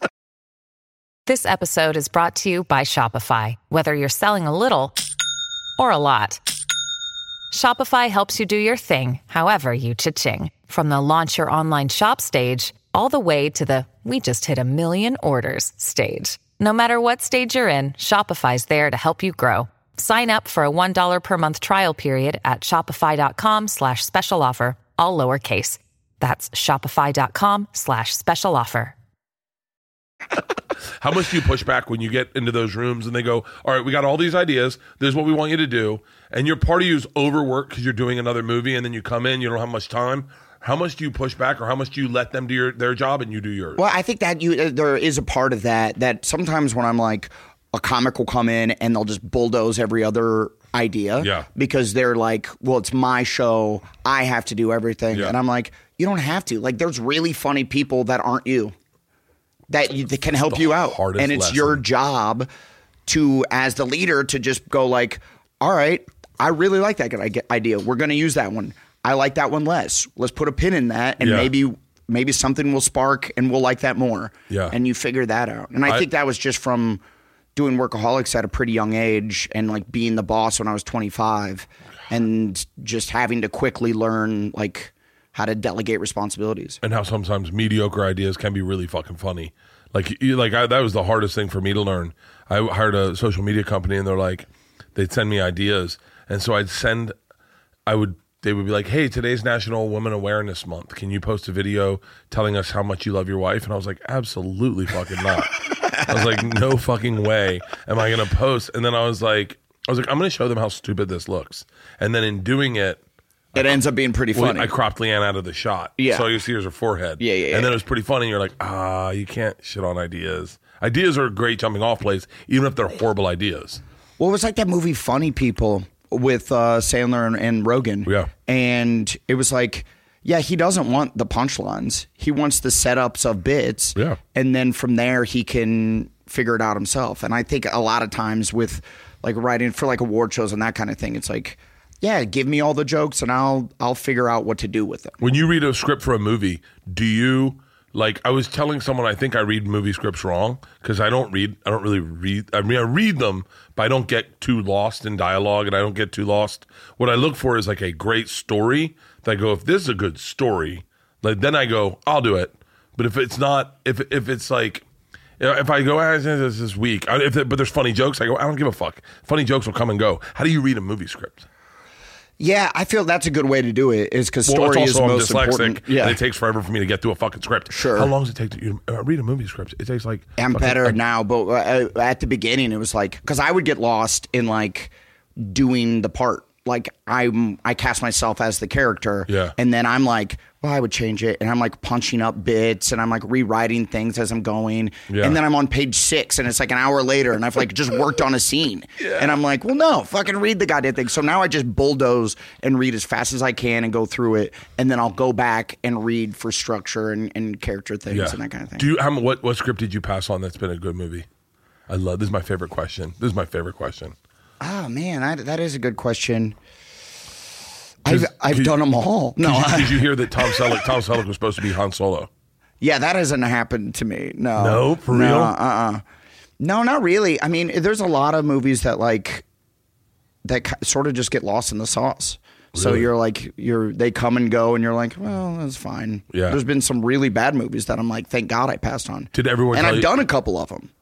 This episode is brought to you by Shopify. Whether you're selling a little or a lot, Shopify helps you do your thing, however you cha-ching. From the launch your online shop stage, all the way to the we just hit a million orders stage. No matter what stage you're in, Shopify's there to help you grow. Sign up for a one dollar per month trial period at shopify.com slash special offer, all lowercase. That's shopify.com slash special offer. How much do you push back when you get into those rooms and they go, all right, we got all these ideas. This is what we want you to do. And your part of you is overworked because you're doing another movie and then you come in, you don't have much time. How much do you push back or how much do you let them do your, their job and you do yours? Well, I think that you uh, there is a part of that that sometimes when I'm like a comic will come in and they'll just bulldoze every other idea Yeah. because they're like, well, it's my show. I have to do everything. Yeah. And I'm like, you don't have to. Like there's really funny people that aren't you that, you, that can help the you out. hardest And it's lesson. your job to, as the leader, to just go like, all right, I really like that good idea. We're going to use that one. I like that one less. Let's put a pin in that, and Yeah. maybe maybe something will spark, and we'll like that more. Yeah. And you figure that out. And I, I- think that was just from doing Workaholics at a pretty young age, and like being the boss when I was twenty-five, and just having to quickly learn like how to delegate responsibilities. And how sometimes mediocre ideas can be really fucking funny. Like, you, like I, that was the hardest thing for me to learn. I hired a social media company, and they're like, they'd send me ideas, and so I'd send, I would, they would be like, hey, today's National Women Awareness Month. Can you post a video telling us how much you love your wife? And I was like, absolutely fucking not. I was like, no fucking way am I going to post. And then I was like, I was like, I'm going to show them how stupid this looks. And then in doing it, It ends up being pretty well, funny. I cropped Leanne out of the shot. Yeah. So all you see is her forehead. Yeah, yeah, yeah. And then it was pretty funny. You're like, ah, you can't shit on ideas. Ideas are a great jumping off place, even if they're horrible ideas. Well, it was like that movie Funny People with uh, Sandler and, and Rogen. Yeah. And it was like, yeah, he doesn't want the punchlines. He wants the setups of bits. Yeah. And then from there, he can figure it out himself. And I think a lot of times with like writing for like award shows and that kind of thing, it's like, yeah, give me all the jokes and I'll I'll figure out what to do with them. When you read a script for a movie, do you, like, I was telling someone I think I read movie scripts wrong because I don't read, I don't really read, I mean, I read them, but I don't get too lost in dialogue and I don't get too lost. What I look for is like a great story that I go, if this is a good story, like then I go, I'll do it. But if it's not, if if it's like, you know, if I go, ah, this is weak, I- if it, but there's funny jokes, I go, I don't give a fuck. Funny jokes will come and go. How do you read a movie script? Yeah, I feel that's a good way to do it. Is because Well, story it's is also I'm most dyslexic, important. Yeah, and it takes forever for me to get through a fucking script. Sure. How long does it take to you, uh, read a movie script? It takes like. I'm fucking- better like- now, but uh, at the beginning it was like because I would get lost in like doing the part. Like I'm, I cast myself as the character, Yeah. and then I'm like, well, I would change it, and I'm like punching up bits, and I'm like rewriting things as I'm going, Yeah. and then I'm on page six, and it's like an hour later, and I've like just worked on a scene, Yeah. and I'm like, well, no, fucking read the goddamn thing. So now I just bulldoze and read as fast as I can and go through it, and then I'll go back and read for structure and, and character things Yeah. and that kind of thing. Do you? How, what what script did you pass on that's been a good movie? I love. This is my favorite question. This is my favorite question. Oh man, I, that is a good question. I've 'Cause- I've 'cause- done them all. No, Did you, I- did you hear that Tom Selleck? Tom Selleck was supposed to be Han Solo. yeah, that hasn't happened to me. No, No? For no, real? Uh, uh no, not really. I mean, there's a lot of movies that like that ki- sort of just get lost in the sauce. So Really? you're like you're they come and go, and you're like, well, that's fine. Yeah. There's been some really bad movies that I'm like, thank God I passed on. Did everyone And tell I've you- done a couple of them.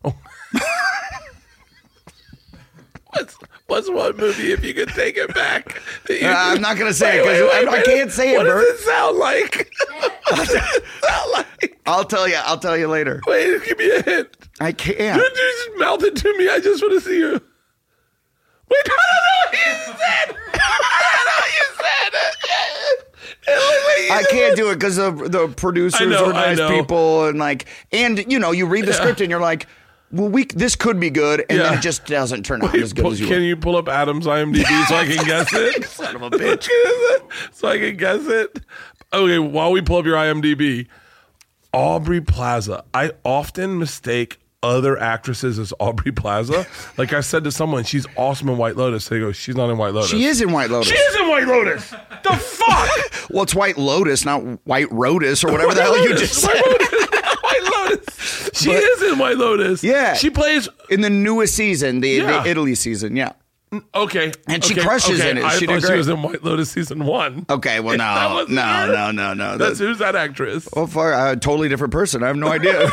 What's what's one movie if you could take it back? that you- Uh, I'm not gonna say it Wait, 'cause wait, I- wait, I wait. can't say it, What Bert. does it sound like? What does it sound like? I'll tell you. I'll tell you later. Wait, give me a hint. I can't. You just mouth it to me. I just want to see you. Wait, I don't know what you said. I don't know what you said. It looked like you I just- can't do it because the the producers I know, are I nice know. people and like and you know you read the Yeah. script and you're like, well, we this could be good, and then Yeah. it just doesn't turn out Wait, as good pull- as you. can want. you pull up Adam's I M D B so I can guess it? Son of a bitch. So I can guess it. Okay, while we pull up your I M D B, Aubrey Plaza. I often mistake other actresses as Aubrey Plaza. Like I said to someone, she's awesome in White Lotus. They go, she's not in White Lotus. She is in White Lotus. She is in White Lotus. The fuck? Well, it's White Lotus, not White Rotus or whatever the hell you just said. White Lotus. White Lotus. She But- is in White Lotus. Yeah. She plays. In the newest season, the, Yeah. the Italy season, yeah. Okay. And she okay, crushes okay. in it. I She thought did she great. was in White Lotus season one. Okay, well, That no, wasn't no, her? no, no, no. That's That's, who's that actress? well, fuck, a totally different person. I have no idea.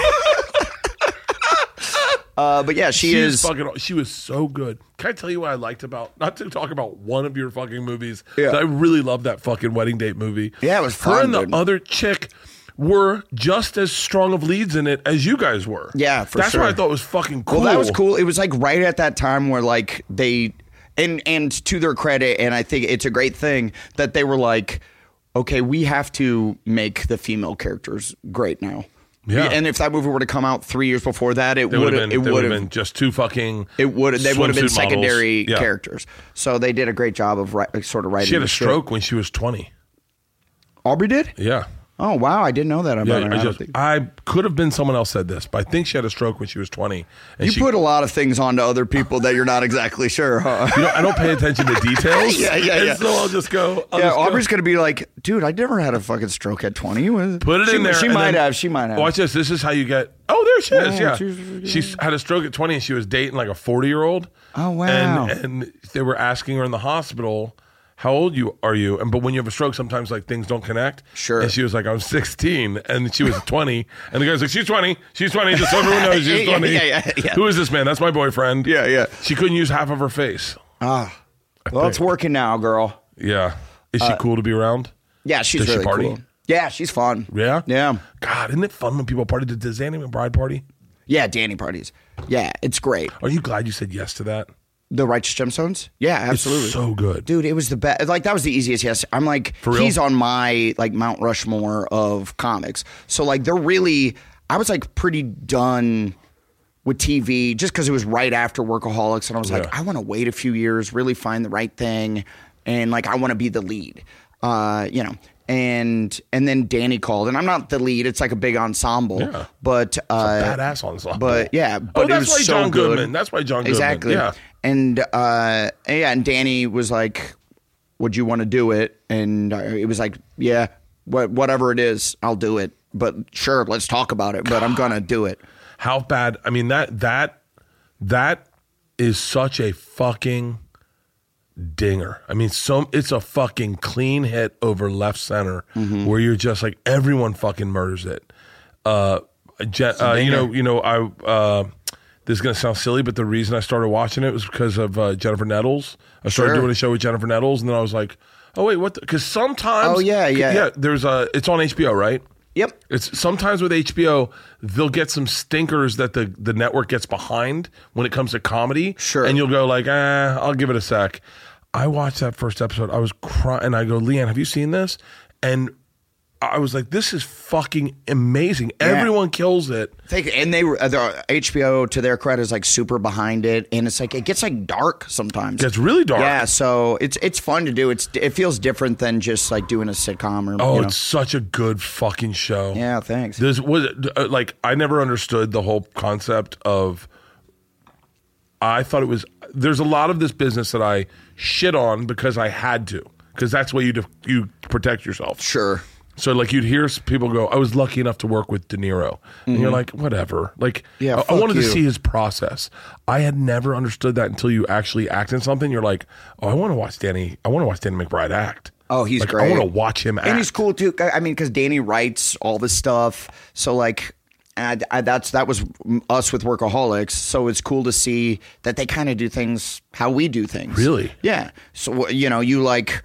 uh, but yeah, she, She is. fucking. She was so good. Can I tell you what I liked about? Not to talk about one of your fucking movies. Yeah. But I really love that fucking wedding date movie. Yeah, it was Her fun, and the dude. other chick were just as strong of leads in it as you guys were. Yeah, for That's sure. what I thought was fucking cool. Well, that was cool. It was like right at that time where like they, and and to their credit, and I think it's a great thing that they were like, okay, we have to make the female characters great now. Yeah. And if that movie were to come out three years before that, it They would would have have it been, they would would've have been just two fucking. it would they would have been swimsuit models. secondary Yeah. characters. So they did a great job of ri- sort of writing. She had the a shit. stroke when she was twenty. Aubrey did. Yeah. Oh wow, I didn't know that about Yeah, her. I, I don't just, think- I could have been someone else said this, but I think she had a stroke when she was twenty. And you she, put a lot of things onto other people that you're not exactly sure, huh? you know, I don't pay attention to details. Yeah, yeah, and yeah. So I'll just go. I'll Yeah, just go. Aubrey's gonna be like, dude, I never had a fucking stroke at twenty. Put it she, in there. She and might then- have. She might have. Watch this. This is how you get. Oh, there she is. Yeah, Yeah, she's- she's had a stroke at twenty, and she was dating like a forty-year-old. Oh, wow. And and they were asking her in the hospital, "How old you are you?" And but when you have a stroke, sometimes like things don't connect. Sure. And she was like, "I'm sixteen," and she was twenty. And the guy's like, "She's twenty. She's twenty. Just so everyone knows she's Yeah, twenty." yeah, yeah, yeah. Who is this man? That's my boyfriend. Yeah, yeah. She couldn't use half of her face. Ah, well, it's working now, girl. Yeah. Is she cool to be around? Yeah, she's Does she really party? cool. Yeah, she's fun. Yeah. Yeah. God, isn't it fun when people party? Does Danny McBride party? Yeah, Danny parties. Yeah, it's great. Are you glad you said yes to that? The Righteous Gemstones? Yeah, absolutely. It's so good. Dude, it was the best. Like, that was the easiest yes. I'm like, For real? he's on my, like, Mount Rushmore of comics. So, like, they're really, I was, like, pretty done with T V just because it was right after Workaholics. And I was like, Yeah. I want to wait a few years, really find the right thing. And, like, I want to be the lead, uh, you know. And and then Danny called, and I'm not the lead. It's like a big ensemble, Yeah. but uh, Badass ensemble. But yeah, but Oh, it that's was why so John good. Goodman. That's why John Goodman. Exactly. Yeah. And uh, yeah, and Danny was like, "Would you want to do it?" And uh, it was like, "Yeah, what whatever it is, I'll do it." But sure, let's talk about it. But I'm gonna do it. How bad? I mean that that that is such a fucking dinger. I mean, so it's a fucking clean hit over left center Mm-hmm. where you're just like everyone fucking murders it. Uh, Je- uh you know, you know, I uh, this is going to sound silly, but the reason I started watching it was because of uh, Jennifer Nettles. I started Sure. doing a show with Jennifer Nettles, and then I was like, oh, wait, what? Because sometimes. Oh, yeah, yeah. Yeah, there's a, it's on H B O, right? Yep. It's sometimes with H B O, they'll get some stinkers that the, the network gets behind when it comes to comedy. Sure. And you'll go like, eh, I'll give it a sec. I watched that first episode. I was crying. I go, Leanne, have you seen this? And I was like, this is fucking amazing. Yeah. Everyone kills it. Think, and they uh, the H B O, to their credit, is like super behind it, and it's like it gets like dark sometimes. It gets really dark. Yeah, so it's it's fun to do. It's it feels different than just like doing a sitcom or. Oh, you know. it's such a good fucking show. Yeah, thanks. This was uh, like I never understood the whole concept of. I thought it was. There's a lot of this business that I shit on because I had to, because that's why you def- you protect yourself. Sure. So like you'd hear people go, I was lucky enough to work with De Niro. And you're like, whatever. Like Yeah, I, I fuck wanted you. to see his process. I had never understood that until you actually act in something. You're like, oh, I want to watch Danny. I want to watch Danny McBride act. Oh, he's like, great. I want to watch him act. And he's cool too. I mean, because Danny writes all this stuff, so like, and I, I, that's that was us with Workaholics. So it's cool to see that they kind of do things how we do things. Really? Yeah. So you know, you like,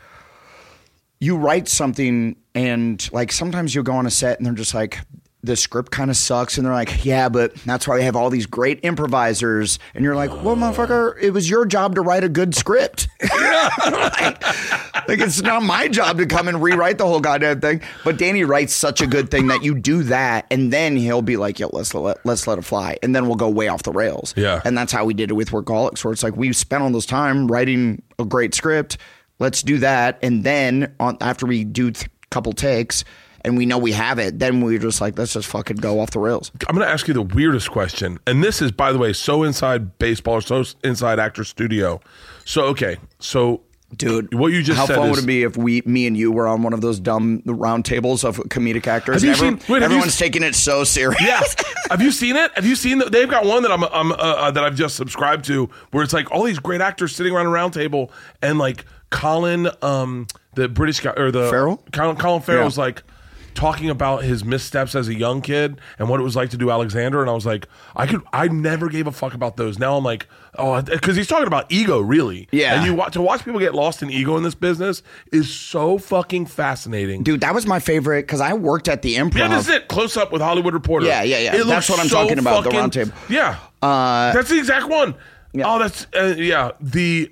you write something, and like sometimes you'll go on a set, and they're just like, the script kind of sucks, and they're like, yeah, but that's why we have all these great improvisers. And you're like, well, motherfucker, it was your job to write a good script. like, like, it's not my job to come and rewrite the whole goddamn thing. But Danny writes such a good thing that you do that, and then he'll be like, yo, let's let, let's let it fly. And then we'll go way off the rails. Yeah. And that's how we did it with Workaholics, where it's like, we spent all this time writing a great script. Let's do that. And then on, after we do a th- couple takes, and we know we have it, then we're just like, let's just fucking go off the rails. I'm going to ask you the weirdest question. And this is, by the way, so inside baseball or so inside actor studio. So, okay. So, dude, what you just how said fun is, would it be if we, me and you were on one of those dumb round tables of comedic actors? Have you and everyone, seen- wait, have you everyone's s- taking it so serious. Yeah. Have you seen it? Have you seen that? They've got one that I'm, I'm uh, uh, that I've just subscribed to, where it's like all these great actors sitting around a round table, and like Colin, um, the British guy, or the Farrell? Colin, Colin Farrell's Yeah. like talking about his missteps as a young kid and what it was like to do Alexander, and I was like, I could, I never gave a fuck about those. Now I'm like, oh, because he's talking about ego, really. Yeah. And you watch to watch people get lost in ego in this business is so fucking fascinating. Dude, that was my favorite because I worked at the Improv. Yeah, this is it. Close up with Hollywood Reporter. Yeah, yeah, yeah. It That's looks what I'm so talking about, the fucking- round table. Yeah, Uh, that's the exact one. Yeah. Oh, that's uh, yeah. The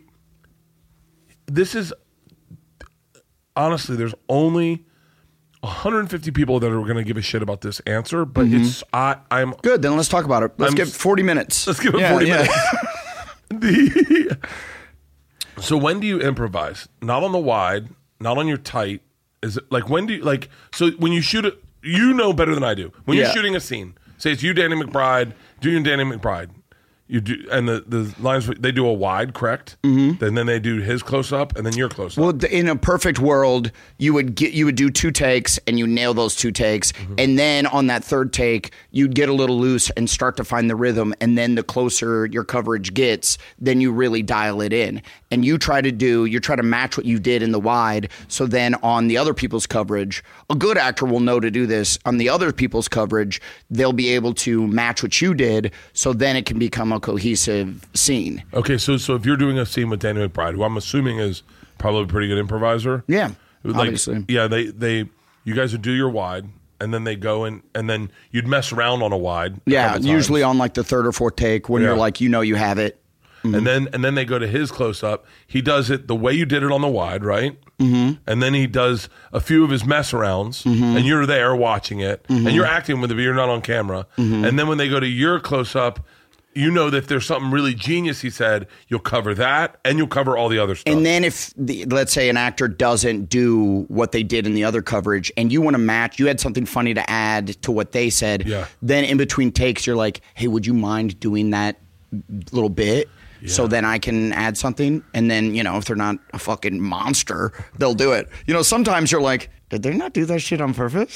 this is honestly, there's only one hundred fifty people that are going to give a shit about this answer, but it's I I'm Good, then let's talk about it. Let's I'm- give forty minutes. Let's give it Yeah, forty yeah. minutes. The, so when do you improvise? Not on the wide, not on your tight. Is it like when do you like? So when you shoot it, you know better than I do. When you're Yeah. shooting a scene, say it's you, Danny McBride, do you, Danny McBride. You do, and the, the lines they do a wide, correct? Mm-hmm. And then they do his close up, and then your close up. Well, th- in a perfect world, you would get you would do two takes and you nail those two takes, Mm-hmm. and then on that third take, you'd get a little loose and start to find the rhythm, and then the closer your coverage gets, then you really dial it in, and you try to do you try to match what you did in the wide. So then on the other people's coverage, a good actor will know to do this. On the other people's coverage, they'll be able to match what you did, so then it can become a cohesive scene. Okay, so so if you're doing a scene with Danny McBride, who I'm assuming is probably a pretty good improviser. Yeah, Like, obviously. Yeah, they they you guys would do your wide, and then they go in, and then you'd mess around on a wide. a Yeah, couple usually times. on like the third or fourth take when Yeah. you're like, you know, you have it. and then and then they go to his close up. He does it the way you did it on the wide, right? Mm-hmm. And then he does a few of his mess arounds, Mm-hmm. and you're there watching it, and you're acting with it, but you're not on camera. Mm-hmm. And then when they go to your close up, you know that if there's something really genius he said, you'll cover that, and you'll cover all the other stuff. And then if, the, let's say, an actor doesn't do what they did in the other coverage, and you want to match, you had something funny to add to what they said, Yeah. then in between takes, you're like, hey, would you mind doing that little bit? So then I can add something. And then, you know, if they're not a fucking monster, they'll do it. You know, sometimes you're like, did they not do that shit on purpose?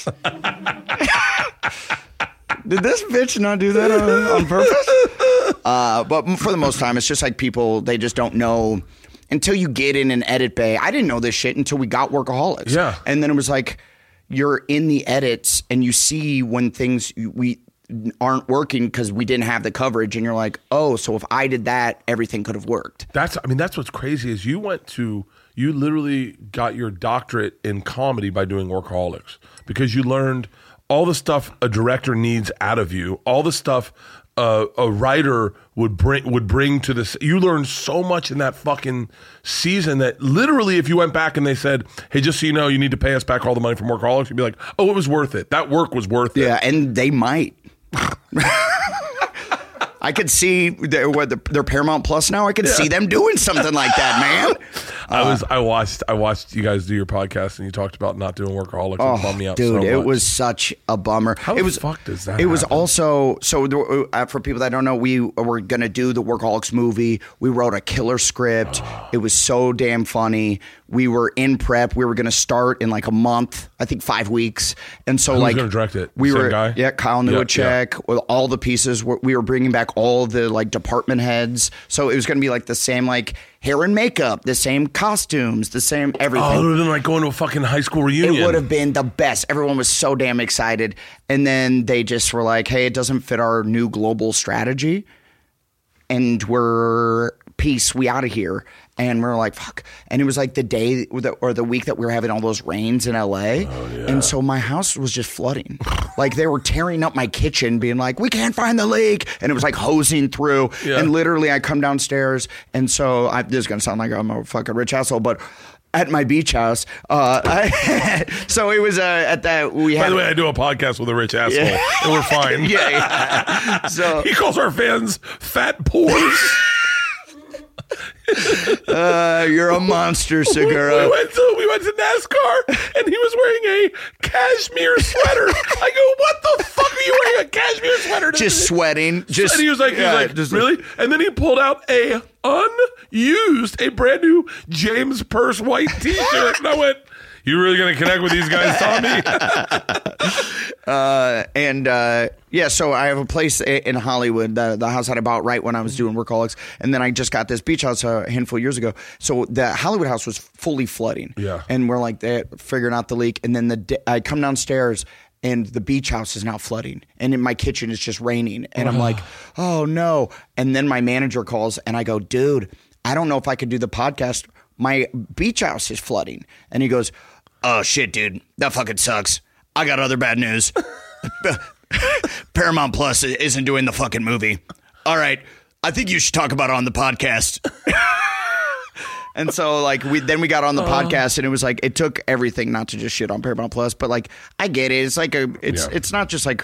Did this bitch not do that on, on purpose? Uh, but for the most time, it's just like people, they just don't know until you get in an edit bay. I didn't know this shit until we got Workaholics. Yeah. And then it was like, you're in the edits and you see when things, we, aren't working because we didn't have the coverage. And you're like, oh, so if I did that, everything could have worked. That's, I mean, that's what's crazy is you went to, you literally got your doctorate in comedy by doing Workaholics because you learned all the stuff a director needs out of you, all the stuff uh, a writer would bring would bring to this. You learned so much in that fucking season that literally, if you went back and they said, "Hey, just so you know, you need to pay us back all the money from Workaholics," you'd be like, "Oh, it was worth it. That work was worth it." Yeah, and they might. I could see their, what, their Paramount Plus now. I could yeah. see them doing something like that, man. I was, I watched, I watched you guys do your podcast, and you talked about not doing Workaholics. Oh, and bummed me out dude, so much. It was such a bummer. How it the was, fuck does that? It happen? was also so there, uh, for people that don't know, we were gonna do the Workaholics movie. We wrote a killer script. Oh. It was so damn funny. We were in prep. We were gonna start in like a month, I think five weeks, and so Who's like gonna direct it? We Same were, guy? yeah, Kyle Newacek. Yeah, yeah. With all the pieces, we were bringing back all the like department heads. So it was gonna be like the same like hair and makeup, the same costumes, the same everything. Oh, it would have been like going to a fucking high school reunion. It would have been the best. Everyone was so damn excited. And then they just were like, hey, it doesn't fit our new global strategy. And we're, peace, we out of here. And we're like, fuck. And it was like the day or the week that we were having all those rains in L A. Oh, yeah. And so my house was just flooding. Like they were tearing up my kitchen being like, we can't find the leak. And it was like hosing through. Yeah. And literally I come downstairs. And so I, this is going to sound like I'm a fucking rich asshole, but at my beach house. Uh, I, so it was uh, at that. We By had, the way, I do a podcast with a rich asshole, yeah. and we're fine. yeah, yeah. So he calls our fans fat pores. uh, you're a monster, Segura. We went to we went to NASCAR, and he was wearing a cashmere sweater. I go, what the fuck are you wearing a cashmere sweater? Just sweating. Just and he was like, he was yeah, like just, really? And then he pulled out a unused, a brand new James Purse white T-shirt, and I went, "You really gonna connect with these guys, Tommy?" uh, and uh, yeah, so I have a place in Hollywood, the, the house that I bought right when I was doing Workaholics, and then I just got this beach house a handful of years ago. So the Hollywood house was fully flooding. Yeah, and we're like they figuring out the leak, and then the I come downstairs. And the beach house is now flooding. And in my kitchen, it's just raining. And I'm like, oh, no. And then my manager calls, and I go, dude, I don't know if I could do the podcast. My beach house is flooding. And he goes, oh, shit, dude. That fucking sucks. I got other bad news. Paramount Plus isn't doing the fucking movie. All right. I think you should talk about it on the podcast. And so, like, we then we got on the uh, podcast, and it was like it took everything not to just shit on Paramount Plus, but like I get it. It's like a, it's yeah. it's not just like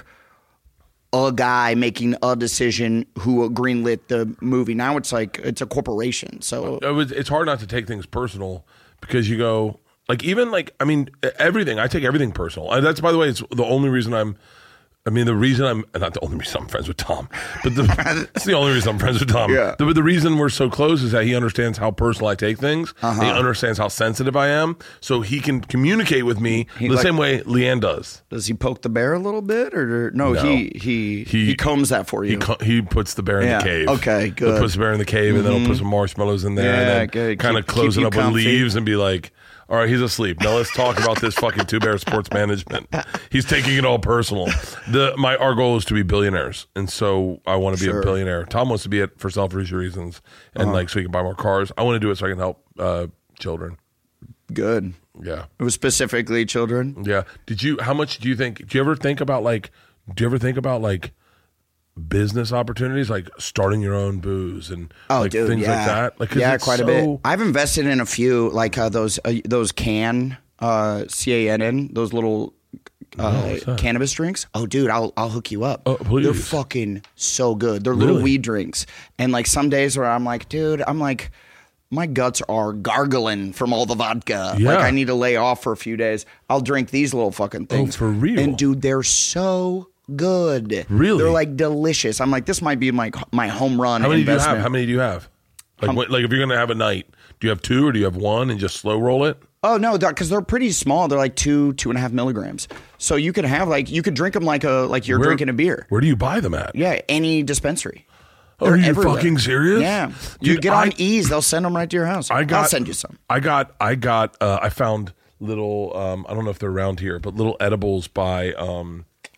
a guy making a decision who greenlit the movie. Now it's like it's a corporation. So it was, it's hard not to take things personal because you go like even like I mean everything. I take everything personal. And that's by the way, it's the only reason I'm. I mean, the reason I'm not the only reason I'm friends with Tom, but the, that's the only reason I'm friends with Tom. Yeah. The, the reason we're so close is that he understands how personal I take things. Uh-huh. He understands how sensitive I am, so he can communicate with me he, the like, same way Leanne does. Does he poke the bear a little bit, or no? no. He, he he he combs that for you. He, he puts the bear in yeah. the cave. Okay, good. He puts the bear in the cave, mm-hmm. and then he'll put some marshmallows in there, yeah, and then kind of close it up with leaves and be like, all right, he's asleep. Now let's talk about this fucking Two Bear Sports Management. He's taking it all personal. The my our goal is to be billionaires, and so I want to be sure. a billionaire. Tom wants to be it for selfish reasons, and uh-huh. like so he can buy more cars. I want to do it so I can help uh, children. Good. Yeah. It was specifically children. Yeah. Did you? How much do you think? Do you ever think about like? Do you ever think about like? business opportunities like starting your own booze and oh, like dude, things yeah. like that like yeah quite so... a bit. I've invested in a few like uh, those uh, those can uh C A N N those little uh, oh, cannabis drinks. Oh dude, I'll I'll hook you up. Oh, please. They're fucking so good. They're really? Little weed drinks. And like some days where I'm like, dude, I'm like my guts are gargling from all the vodka. Yeah. Like I need to lay off for a few days. I'll drink these little fucking things. Oh, for real? And dude, they're so good. Really? They're like delicious. I'm like, this might be my my home run. How many investment. do you have? How many do you have? Like, um, what, like if you're gonna have a night, do you have two or do you have one and just slow roll it? Oh no, because they're pretty small. They're like two, two and a half milligrams. So you could have like you could drink them like a like you're where, drinking a beer. Where do you buy them at? Yeah, any dispensary. Oh, are you everywhere. Fucking serious? Yeah, Dude, you get on I, Ease, they'll send them right to your house. I got, I'll send you some. I got, I got, uh, I found little. Um, I don't know if they're around here, but little edibles by. Um,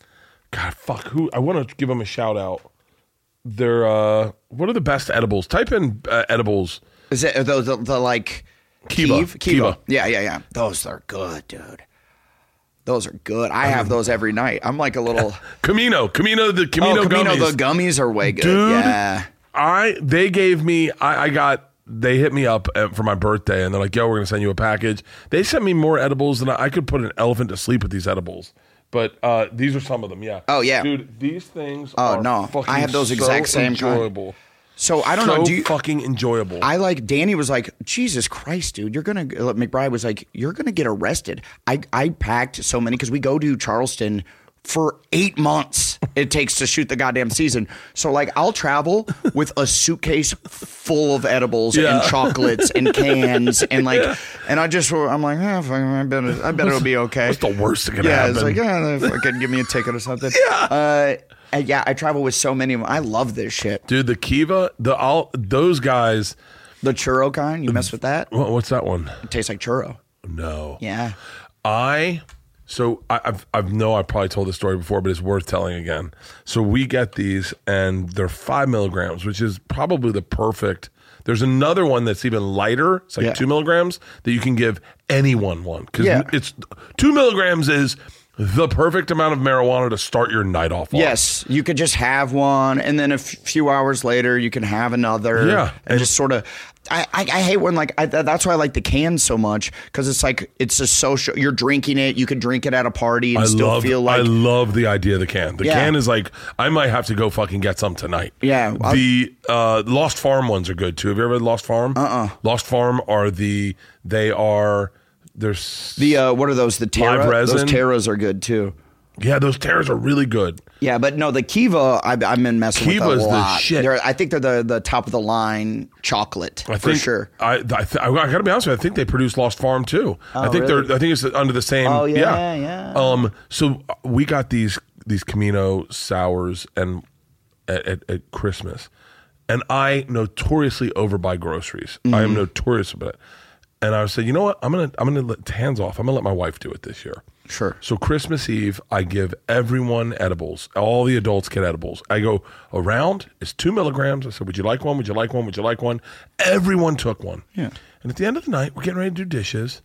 God, fuck, who, I want to give them a shout out. They're, uh, what are the best edibles? Type in uh, edibles. Is it the, the, the like Kiva. Kiva? Kiva. Yeah, yeah, yeah. Those are good, dude. Those are good. I have those every night. I'm like a little Camino. Camino, the Camino, oh, Camino gummies. The gummies are way good. Dude, yeah. I, they gave me, I, I got, they hit me up for my birthday and they're like, yo, we're going to send you a package. They sent me more edibles than I, I could put an elephant to sleep with these edibles. But uh, these are some of them, yeah. Oh, yeah. Dude, these things oh, are no. fucking I have those exact so same enjoyable. Kind. So I don't so know. Do you, fucking enjoyable. I like, Danny was like, Jesus Christ, dude, you're going to, McBride was like, you're going to get arrested. I, I packed so many because we go to Charleston for eight months it takes to shoot the goddamn season. So like I'll travel with a suitcase full of edibles yeah. and chocolates and cans and like, and I just, I'm like, oh, I bet, it, I bet it'll be okay. What's the worst that can yeah, happen? It's like, yeah, if I could give me a ticket or something. Yeah. Uh, and yeah, I travel with so many of them. I love this shit. Dude, the Kiva, the all those guys. The churro kind, you mess with that? What, what's that one? It tastes like churro. No. Yeah. I... So I, I've I've know I probably told this story before, but it's worth telling again. So we get these, and they're five milligrams, which is probably the perfect. There's another one that's even lighter. It's like yeah. two milligrams that you can give anyone one because yeah. it's two milligrams is the perfect amount of marijuana to start your night off on. Yes, you could just have one, and then a f- few hours later, you can have another. Yeah, and, and just sort of. I, I, I hate when like I, that's why I like the cans so much because it's like it's a social. You're drinking it. You could drink it at a party and I still love, feel like. I love the idea of the can. The yeah. can is like I might have to go fucking get some tonight. Yeah. I'll, the uh, Lost Farm ones are good too. Have you ever had Lost Farm? Uh uh-uh. uh. Lost Farm are the they are there's the uh, what are those the Terra? Live resin. Those Terras are good too. Yeah, those Terras are really good. Yeah, but no, the Kiva, I've, I've been messing Kiva's with a lot. the shit. They're, I think they're the, the top of the line chocolate I for think, sure. I I, th- I got to be honest with you. I think they produce Lost Farm too. Oh, I think really? they're. I think it's under the same. Oh yeah, yeah, yeah. Um. So we got these these Camino sours and at, at, at Christmas, and I notoriously overbuy groceries. Mm-hmm. I am notorious about it. And I said, you know what? I'm gonna I'm gonna let hands off. I'm gonna let my wife do it this year. Sure. So Christmas Eve, I give everyone edibles. All the adults get edibles. I go around. It's two milligrams. I said, would you like one? Would you like one? Would you like one? Everyone took one. Yeah. And at the end of the night, we're getting ready to do dishes,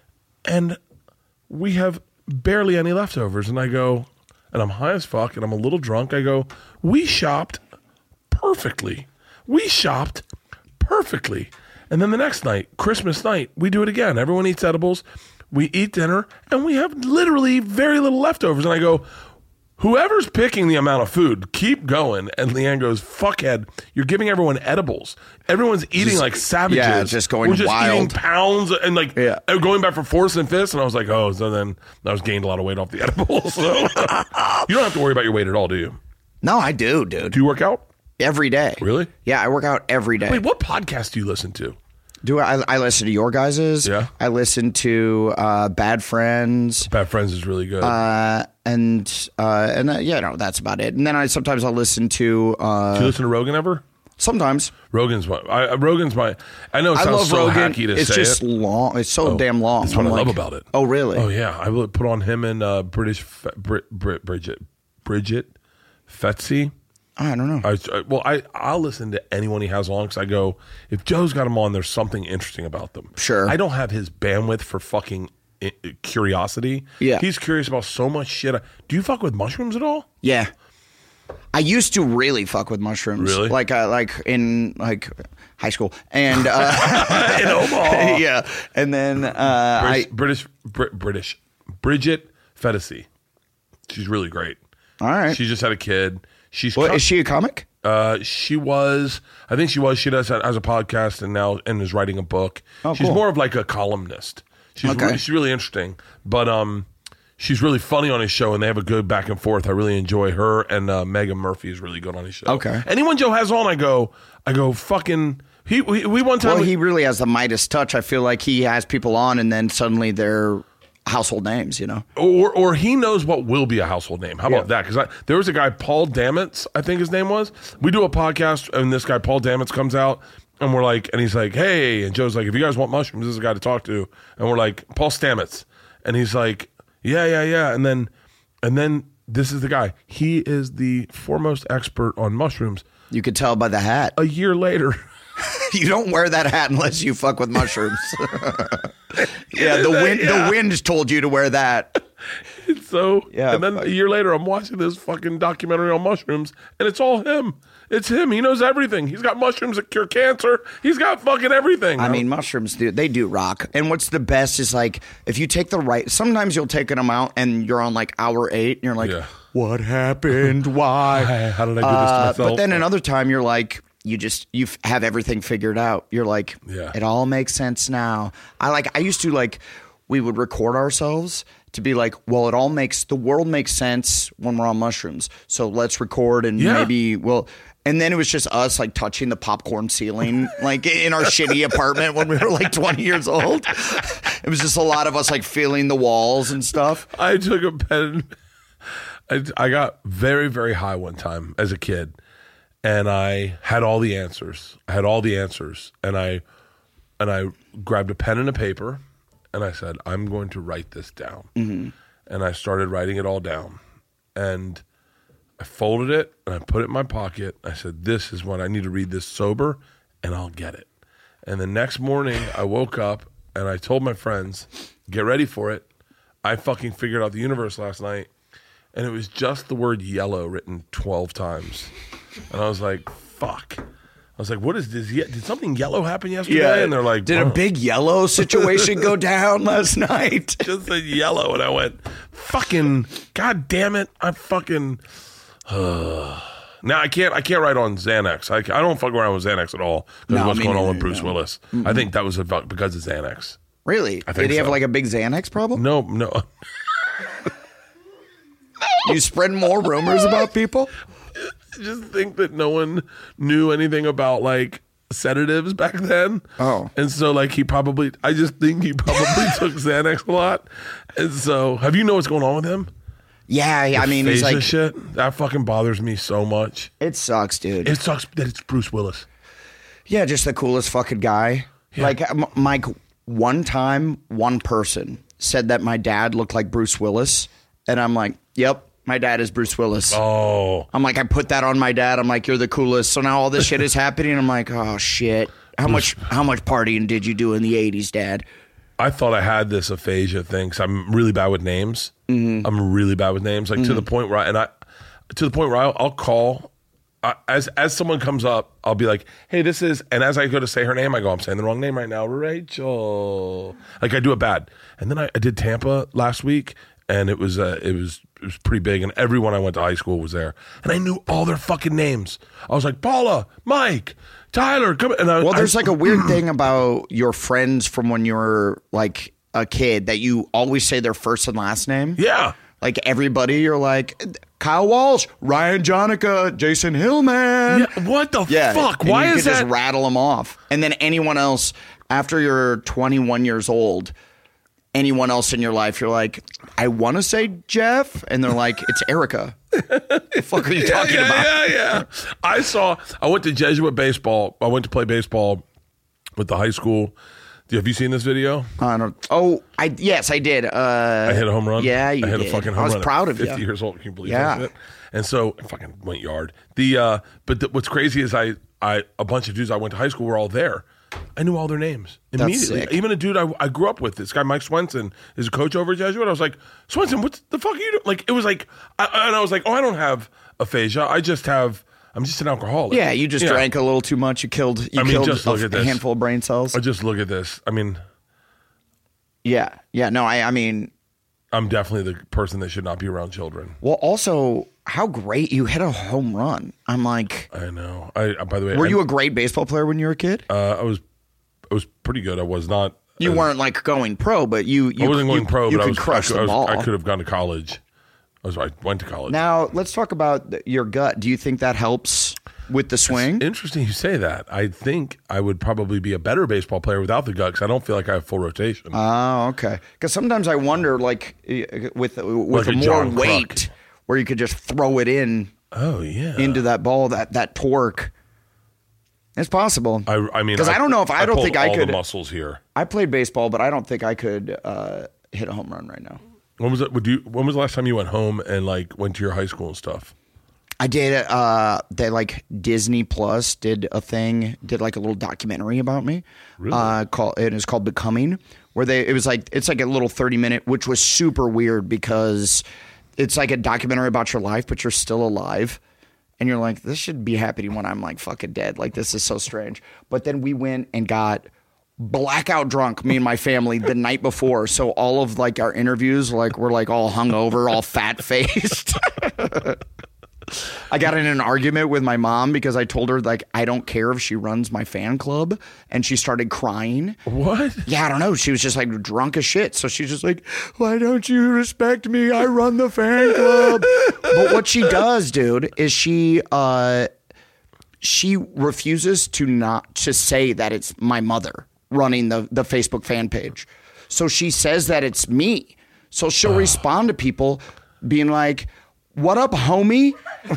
and we have barely any leftovers. And I go, and I'm high as fuck, and I'm a little drunk. I go, we shopped perfectly. We shopped perfectly. And then the next night, Christmas night, we do it again. Everyone eats edibles. We eat dinner, and we have literally very little leftovers. And I go, whoever's picking the amount of food, keep going. And Leanne goes, fuckhead, you're giving everyone edibles. Everyone's eating just, like savages. Yeah, just going We're just wild. eating pounds and like yeah. going back for fourths and fifths. And I was like, oh, so then I was gained a lot of weight off the edibles. So you don't have to worry about your weight at all, do you? No, I do, dude. Do you work out? Every day. Really? Yeah, I work out every day. Wait, what podcast do you listen to? Do I? I listen to your guys's. Yeah. I listen to uh, Bad Friends. Bad Friends is really good. Uh, and uh, and uh, yeah, no, that's about it. And then I sometimes I'll listen to. Uh, do you listen to Rogan ever? Sometimes. Rogan's my. I, Rogan's my. I know it I sounds love so Rogan. hacky to it's say just it. long. It's so oh, damn long. That's what I'm I like, love about it. Oh really? Oh yeah, I will put on him and uh, British Brit, Brit, Bridget Bridget Fetsy. I don't know. I, I, well, I, I'll listen to anyone he has on because I go, if Joe's got him on, there's something interesting about them. Sure. I don't have his bandwidth for fucking I- curiosity. Yeah. He's curious about so much shit. Do you fuck with mushrooms at all? Yeah. I used to really fuck with mushrooms. Really? Like, uh, like in like high school. And uh, in Omaha. Yeah. And then uh, British, I, British, Brit, British, Bridget Fetsy. She's really great. All right. She just had a kid. She's What, com- is she a comic? Uh, she was, I think she was. She does has a podcast and now and is writing a book. Oh, she's cool. more of like a columnist. She's Okay. really, she's really interesting, but um, she's really funny on his show, and they have a good back and forth. I really enjoy her, and uh, Megan Murphy is really good on his show. Okay. Anyone Joe has on, I go, I go fucking. He we, we one time. Well, we, he really has the Midas touch. I feel like he has people on, and then suddenly they're household names, you know? Or or he knows what will be a household name. How about Yeah. that? Because there was a guy, Paul Damitz, I think his name was. We do a podcast, and this guy, Paul Damitz, comes out, and we're like, and he's like, hey, and Joe's like, if you guys want mushrooms, this is a guy to talk to. And we're like, Paul Stamets. And he's like, yeah, yeah, yeah. And then, and then this is the guy. He is the foremost expert on mushrooms. You could tell by the hat. A year later. You don't wear that hat unless you fuck with mushrooms. Yeah, the wind yeah. the wind told you to wear that. It's so yeah. And then a year later, I'm watching this fucking documentary on mushrooms, and it's all him. It's him. He knows everything. He's got mushrooms that cure cancer. He's got fucking everything. I mean, mushrooms, do, they do rock. And what's the best is like, if you take the right, sometimes you'll take them out and you're on like hour eight and you're like, yeah. what happened? Why? How did I do this to myself? Uh, but then another time you're like, you just, you have everything figured out. You're like, yeah. it all makes sense now. I like, I used to like, we would record ourselves to be like, well, it all makes, the world makes sense when we're on mushrooms. So let's record and yeah. maybe we'll, and then it was just us like touching the popcorn ceiling, like in our shitty apartment when we were like twenty years old. It was just a lot of us like feeling the walls and stuff. I took a pen. I, I got very, very high one time as a kid, and I had all the answers. I had all the answers, and I and I grabbed a pen and a paper, and I said, I'm going to write this down. Mm-hmm. And I started writing it all down, and I folded it and I put it in my pocket. I said, this is what I need to read this sober and I'll get it. And the next morning I woke up and I told my friends, get ready for it. I fucking figured out the universe last night, and it was just the word yellow written twelve times. And I was like, fuck. I was like, what is this? Did something yellow happen yesterday? Yeah. And they're like, did oh. a big yellow situation go down last night? Just said yellow. And I went, fucking, God damn it. I fucking... now I can't I can't write on Xanax. I, I don't fuck around with Xanax at all because no, what's going on with no, Bruce no. Willis. Mm-hmm. I think that was about because of Xanax. Really? I think Did he so. have like a big Xanax problem? No, no. You spread more rumors about people? I just think that no one knew anything about like sedatives back then. Oh. And so like he probably I just think he probably took Xanax a lot. And so have you know what's going on with him? Yeah, yeah. I mean, he's like shit. That fucking bothers me so much. It sucks, dude. It sucks that it's Bruce Willis. Yeah, just the coolest fucking guy. Yeah. Like, M- Mike, one time, one person said that my dad looked like Bruce Willis, and I'm like, yep, my dad is Bruce Willis. Oh. I'm like, I put that on my dad. I'm like, you're the coolest. So now all this shit is happening. I'm like, oh shit. How much? How much partying did you do in the eighties, Dad? I thought I had this aphasia thing because I'm really bad with names. Mm-hmm. I'm really bad with names, like mm-hmm. to the point where I, and I, to the point where I'll, I'll call I, as as someone comes up, I'll be like, "Hey, this is," and as I go to say her name, I go, "I'm saying the wrong name right now, Rachel." Like I do it bad, and then I, I did Tampa last week, and it was uh, it was it was pretty big, and everyone I went to high school was there, and I knew all their fucking names. I was like, Paula, Mike, Tyler, come. And I, well, there's I, like a weird thing about your friends from when you were like a kid that you always say their first and last name. Yeah. Like everybody, you're like Kyle Walsh, Ryan Jonica, Jason Hillman. Yeah, what the yeah, fuck? and Why you is could that? Just rattle them off, and then anyone else after you're twenty-one years old, anyone else in your life, you're like, I want to say Jeff, and they're like, it's Erica. The fuck are you talking yeah, yeah, about? Yeah, yeah. I saw. I went to Jesuit baseball. I went to play baseball with the high school. Have you seen this video? I don't. Oh, I yes, I did. Uh, I hit a home run. Yeah, you I hit did. a fucking home I was run. proud of you. Fifty years old. Can you believe yeah. that shit? And so I fucking went yard. The uh, but the, what's crazy is I I a bunch of dudes I went to high school were all there. I knew all their names That's immediately. sick. Even a dude I, I grew up with, this guy Mike Swenson, is a coach over at Jesuit. I was like, Swenson, what the fuck are you doing? Like it was like, I, and I was like, oh, I don't have aphasia. I just have. I'm just an alcoholic. Yeah, you just yeah. drank a little too much. You killed. You I mean, killed just look a, at this. a handful of brain cells. I just look at this. I mean. Yeah, yeah. No, I. I mean, I'm definitely the person that should not be around children. well, also, how great you hit a home run. I'm like, I know. I by the way, were I, you a great baseball player when you were a kid? Uh, I was. I was pretty good. I was not. You uh, weren't like going pro, but you. you I wasn't going you, pro, you but I could was. crush I, the I was, ball. I could have gone to college. I was. I went to college. Now let's talk about th- your gut. Do you think that helps with the swing? It's interesting you say that. I think I would probably be a better baseball player without the gut because I don't feel like I have full rotation. Oh, okay. Because sometimes I wonder, like uh, with with Like a a more John weight, Kruk. where you could just throw it in oh yeah, into that ball, that that torque. It's possible. I, I mean, because I, I don't know if I, don't pulled think I all could. the muscles here. I played baseball, but I don't think I could uh, hit a home run right now. When was it? Would you? When was the last time you went home and like went to your high school and stuff? I did. Uh, they like Disney Plus did a thing, did like a little documentary about me. Really? Uh, called it is called Becoming, where they it was like it's like a little thirty minute, which was super weird because it's like a documentary about your life, but you're still alive, and you're like, this should be happening when I'm like fucking dead. Like this is so strange. But then we went and got blackout drunk, me and my family, the night before. So all of like our interviews, like we're like all hungover, all fat faced. I got in an argument with my mom because I told her like I don't care if she runs my fan club, and she started crying. What? Yeah, I don't know. She was just like drunk as shit. So she's just like, why don't you respect me? I run the fan club. But what she does, dude, is she uh she refuses to not to say that it's my mother running the the Facebook fan page. So she says that it's me. So she'll uh. respond to people being like, what up, homie?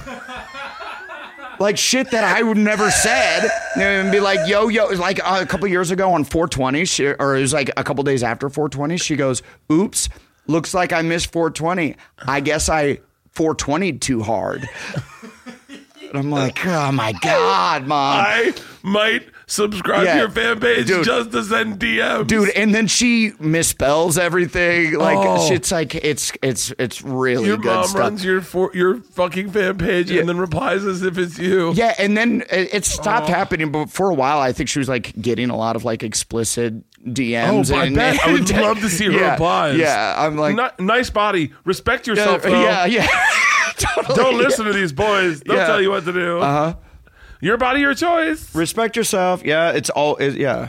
Like shit that I would never said, and be like, yo, yo. Like uh, a couple years ago on four twenty, she, or it was like a couple days after four twenty, she goes, oops, looks like I missed four twenty. I guess I four twenty'd too hard. And I'm like, oh my God, Mom. I might subscribe Yeah. to your fan page Dude. just to send D Ms. Dude, and then she misspells everything. Like Oh. it's like it's it's it's really Your good mom stuff. runs your for, your fucking fan page Yeah. and then replies as if it's you. Yeah, and then it, it stopped Oh. happening, but for a while, I think she was like getting a lot of like explicit D Ms. Oh, I and, bet. I would love to see her yeah, replies. Yeah, I'm like, Ni- nice body. Respect yeah, yourself, though. yeah, yeah. Totally, Don't yeah. listen to these boys. They'll Yeah. tell you what to do. Uh huh. Your body, your choice. Respect yourself. Yeah, it's all. It, yeah.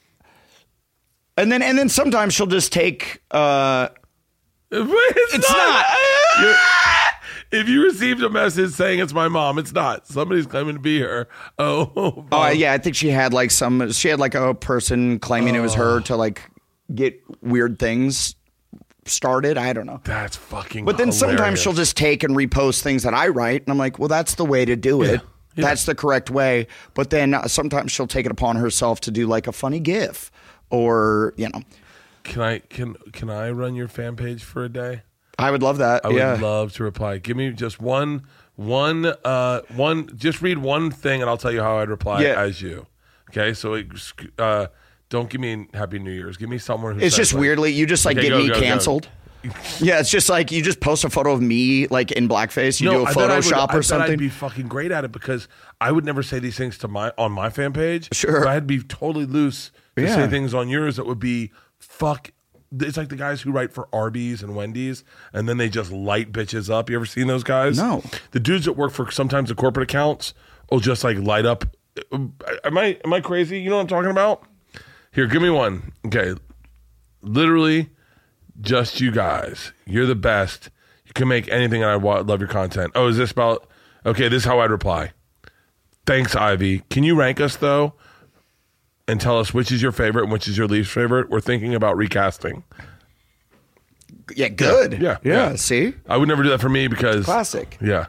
And then and then sometimes she'll just take. uh It's, It's not. not. You're- if you received a message saying it's my mom, it's not. Somebody's claiming to be her. Oh, Oh yeah, I think she had like some. She had like a person claiming it was her to like get weird things started. I don't know. that's fucking. But then sometimes hilarious. she'll just take and repost things that I write, and I'm like, well, that's the way to do it. Yeah. That's the correct way. But then uh, sometimes she'll take it upon herself to do like a funny GIF, or you know, Can I can can I run your fan page for a day? I would love that. I would yeah. love to reply. Give me just one one uh one. Just read one thing, and I'll tell you how I'd reply Yeah. as you. Okay, so it, uh, don't give me Happy New Year's. Give me someone who. It's says, just like, weirdly, you just like Okay, get go, me go, go. canceled. Yeah, it's just like you just post a photo of me like in blackface. You do a I bet I would- Photoshop I or bet I'd something. be fucking great at it because I would never say these things to my on my fan page. Sure. But I'd be totally loose to Yeah. say things on yours that would be fuck. It's like the guys who write for Arby's and Wendy's, and then they just light bitches up. You ever seen those guys? No. The dudes that work for sometimes the corporate accounts will just like light up. Am I am I crazy? You know what I'm talking about? Here, give me one. Okay, literally. Just you guys. You're the best. You can make anything, and I wa- love your content. Oh, is this about... Okay, this is how I'd reply. Thanks, Ivy. Can you rank us, though, and tell us which is your favorite and which is your least favorite? We're thinking about recasting. yeah, good. Yeah, yeah. yeah. See, I would never do that for me because... classic. Yeah.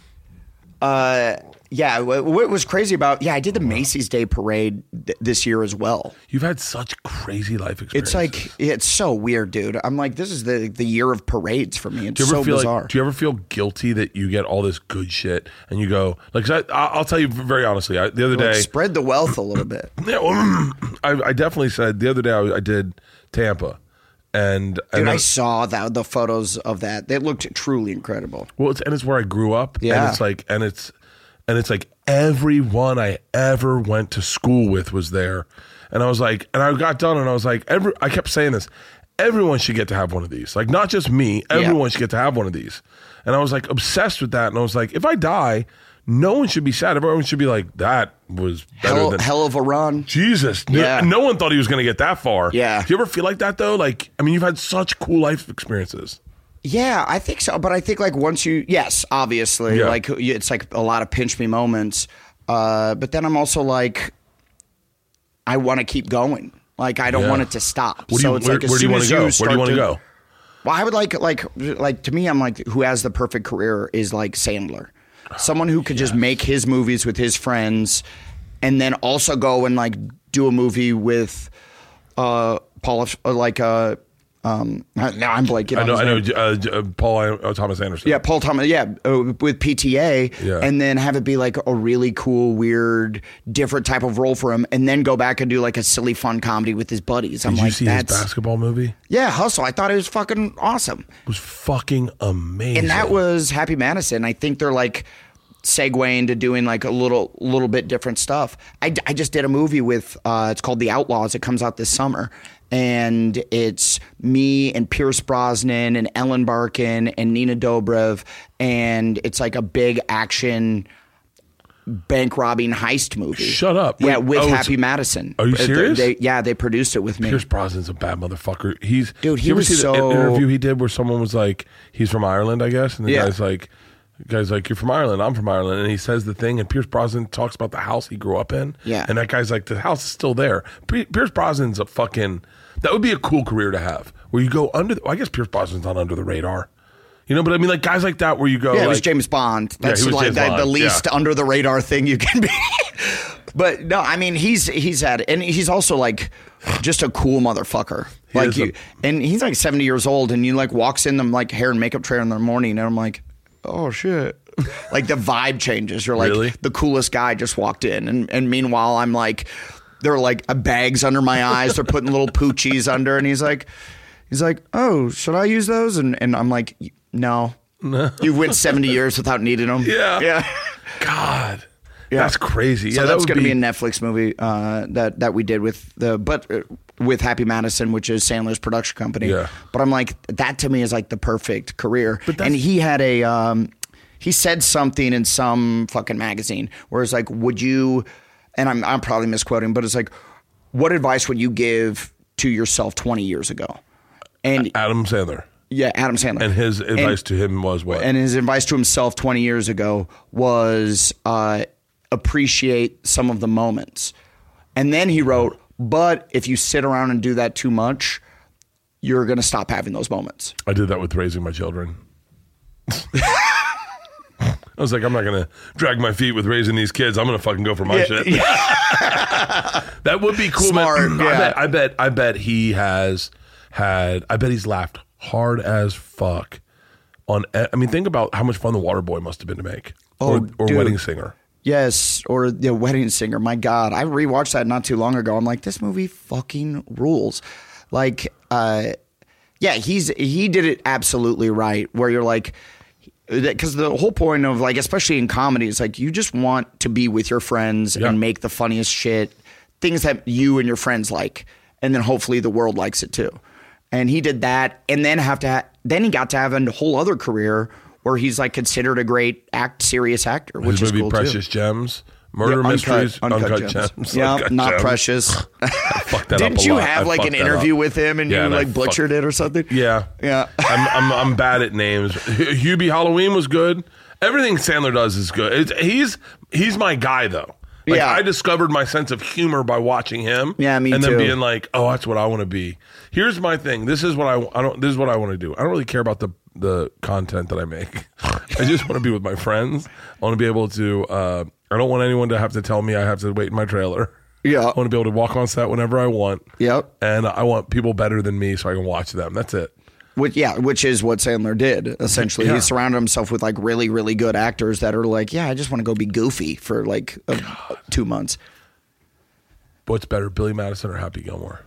Uh, yeah. What, what was crazy about? Yeah, I did the Macy's Day Parade th- this year as well. You've had such crazy life experiences. It's like it's so weird, dude. I'm like, this is the the year of parades for me. It's Do you ever so feel bizarre. Like, do you ever feel guilty that you get all this good shit and you go... Like, 'cause I, I'll tell you very honestly. I, the other Like, day... spread the wealth a little bit. Yeah, well, I, I definitely said the other day I, I did Tampa, and Dude, and I then- saw that the photos of that. They looked truly incredible. well, it's and it's where I grew up. Yeah. and it's like and it's and it's like everyone I ever went to school with was there, and I was like, and I got done, and I was like, every I kept saying this, everyone should get to have one of these, like not just me, everyone Yeah. should get to have one of these, and I was like obsessed with that, and I was like, if I die, no one should be sad. Everyone should be like, that was better Hell, than hell of a run. Jesus. No- Yeah. No one thought he was going to get that far. Yeah. Do you ever feel like that, though? Like, I mean, you've had such cool life experiences. Yeah, I think so. But I think like once you, yes, obviously, Yeah. like you- it's like a lot of pinch me moments. Uh, but then I'm also like, I want to keep going. Like I don't Yeah. want it to stop. What do so you, it's where, like as where do you soon want as to go? you Where do start you want to to go? Well, I would like like like to me, I'm like who has the perfect career is like Sandler, someone who could just make his movies with his friends, and then also go and like do a movie with uh Paul, uh, like uh Um, now I'm blanking. I know. on I his know. name. Uh, uh, Paul uh, Thomas Anderson. Yeah, Paul Thomas. Yeah, uh, with P T A, Yeah. and then have it be like a really cool, weird, different type of role for him, and then go back and do like a silly, fun comedy with his buddies. I'm Did you like, see that's his basketball movie? yeah, Hustle. I thought it was fucking awesome, It was fucking amazing. and that was Happy Madison. I think they're like segue into doing like a little, little bit different stuff. I, I just did a movie with. Uh, it's called The Outlaws. It comes out this summer. And it's me and Pierce Brosnan and Ellen Barkin and Nina Dobrev. And it's like a big action bank robbing heist movie. Shut up. Yeah, Wait, with oh, Happy it's- Madison. Are you Uh, serious? They, yeah, they produced it with me. Pierce Brosnan's a bad motherfucker. He's Dude, he you ever was see so- the interview he did where someone was like, he's from Ireland, I guess, and the Yeah. guy's like, the guy's like, you're from Ireland, I'm from Ireland, and he says the thing, and Pierce Brosnan talks about the house he grew up in, Yeah. and that guy's like, the house is still there. P- Pierce Brosnan's a fucking, that would be a cool career to have, where you go under. The, well, I guess Pierce Brosnan's not under the radar, you know, but I mean, like guys like that, where you go, Yeah, it was like- James Bond. That's he was like James the, Bond, the least yeah. under the radar thing you can be. But no, I mean he's he's had and he's also like just a cool motherfucker. He like is you, a- and he's like seventy years old, and you like walks in them like hair and makeup trailer in the morning, and I'm like, oh shit. Like the vibe changes. You're like Really? the coolest guy just walked in, and and meanwhile I'm like, there are like bags under my eyes. They're putting little poochies under, and he's like, he's like, oh, should I use those? And and I'm like, no. No. You went seventy years without needing them. Yeah. Yeah. God, Yeah. that's crazy. So yeah, that's that going to would be a Netflix movie uh, that that we did with the but uh, with Happy Madison, which is Sandler's production company. Yeah. But I'm like, that to me is like the perfect career. But that's- and he had a um, he said something in some fucking magazine where it's like, would you? And I'm I'm probably misquoting, but it's like, what advice would you give to yourself twenty years ago? And Adam Sandler. yeah, Adam Sandler. And his advice And- to him was what? And his advice to himself twenty years ago was uh, appreciate some of the moments. And then he wrote, but if you sit around and do that too much, you're going to stop having those moments. I did that with raising my children. I was like, I'm not going to drag my feet with raising these kids. I'm going to fucking go for my Yeah, shit. That would be cool. Smart, man. I yeah. bet, I bet, I bet he has had, I bet he's laughed hard as fuck on, I mean, think about how much fun The Waterboy must have been to make. Oh, or or dude. Wedding Singer. Yes, or The Wedding Singer. My God, I rewatched that not too long ago. I'm like, this movie fucking rules. Like, uh, yeah, he's he did it absolutely right. Where you're like, because the whole point of like, especially in comedy, is like you just want to be with your friends Yeah. and make the funniest shit, things that you and your friends like, and then hopefully the world likes it too. And he did that, and then have to ha- then he got to have a whole other career where he's like considered a great act serious actor, which His is movie cool Precious too. Gems. Murder Yeah, Mysteries. Uncut, Uncut, Uncut Gems. Gems. Yeah, Uncut not Gems. Precious. I fucked that Didn't up a you lot. have I like fucked an that interview up. with him and Yeah, you and I like fucked- butchered it or something? Yeah. Yeah. I'm, I'm I'm bad at names. Hu- Hubie Halloween was good. Everything Sandler does is good. It's, he's he's my guy though. Like, Yeah. I discovered my sense of humor by watching him. Yeah, me and then too. being like, oh, that's what I want to be. Here's my thing. This is what I, I don't. This is what I want to do. I don't really care about the the content that I make. I just want to be with my friends. I want to be able to. Uh, I don't want anyone to have to tell me I have to wait in my trailer. Yeah. I want to be able to walk on set whenever I want. Yep. And I want people better than me so I can watch them. That's it. Which, yeah, which is what Sandler did, essentially. Yeah. He surrounded himself with like really, really good actors that are like, yeah, I just want to go be goofy for like a, two months. What's better, Billy Madison or Happy Gilmore?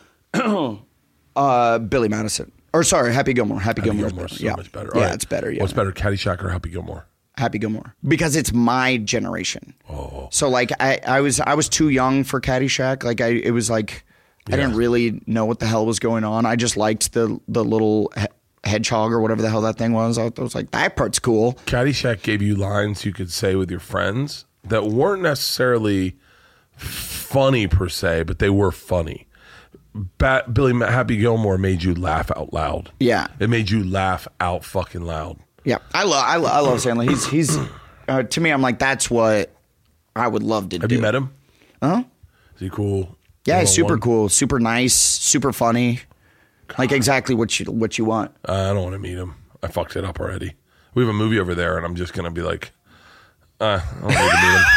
Uh, Billy Madison. Or sorry, Happy Gilmore. Happy, Happy Gilmore's Gilmore's better. so yeah. much better. Yeah, All right. it's better. Yeah. What's better, Caddyshack or Happy Gilmore? Happy Gilmore. Because it's my generation. Oh. So like I, I was I was too young for Caddyshack. Like I it was like I didn't really know what the hell was going on. I just liked the the little he- hedgehog or whatever the hell that thing was. I was like, that part's cool. Caddyshack gave you lines you could say with your friends that weren't necessarily funny per se, but they were funny. Bat, Billy Ma- Happy Gilmore made you laugh out loud. Yeah. It made you laugh out fucking loud. Yeah, I love I, lo- I love Sandler. He's he's uh, to me. I'm like, that's what I would love to Have do. you met him? Huh? Is he cool? Yeah, he's super One-on-one? cool, super nice, super funny. Like exactly what you what you want. Uh, I don't want to meet him. I fucked it up already. We have a movie over there, and I'm just gonna be like, uh, I don't need to meet him.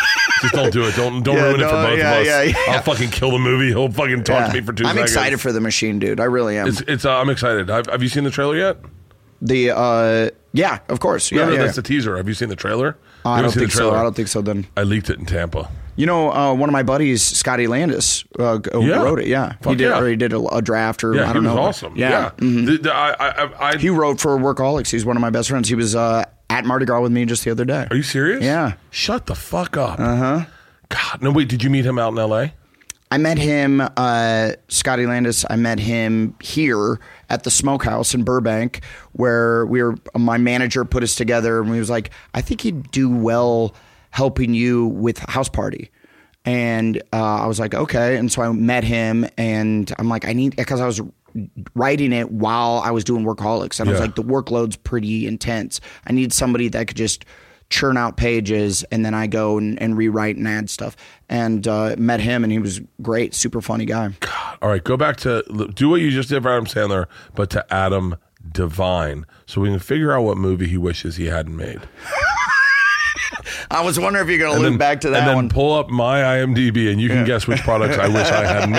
Just don't do it. Don't don't Yeah, ruin no, it for both yeah, of us. yeah, yeah. I'll fucking kill the movie. He'll fucking talk Yeah. to me for two I'm seconds. excited for The Machine, dude. I really am. It's, it's uh, I'm excited. Have, have you seen the trailer yet? the uh, yeah, of course. Yeah, no, no, yeah. that's the teaser. Have you seen the trailer? Uh, You I haven't don't seen think the so. trailer? I don't think so. Then I leaked it in Tampa. you know, uh, one of my buddies, Scotty Landis, uh, g- Yeah. wrote it. Yeah, Fuck he did. yeah. Or he did a, a draft, or Yeah, I he don't was know. awesome. Yeah, Yeah, Mhm. The- the- I, I, I, he wrote for Workaholics. He's one of my best friends. He was uh, at Mardi Gras with me just the other day. Are you serious? Yeah. Shut the fuck up. Uh huh. God, no. Wait, did you meet him out in L A? I met him, uh, Scotty Landis. I met him here at the Smokehouse in Burbank, where we were. My manager put us together, and he was like, "I think he'd do well helping you with House Party." And uh, I was like, "Okay." And so I met him, and I'm like, "I need," because I was writing it while I was doing Workaholics, and I was Yeah. like, "The workload's pretty intense. I need somebody that could just." Churn out pages, and then I go and, and rewrite and add stuff. And uh, met him, and he was great, super funny guy. All right, go back to do what you just did for Adam Sandler, but to Adam Devine, so we can figure out what movie he wishes he hadn't made. I was wondering if you're going to And loop then, back to that and then one. pull up my IMDb, and you can guess which products I wish I hadn't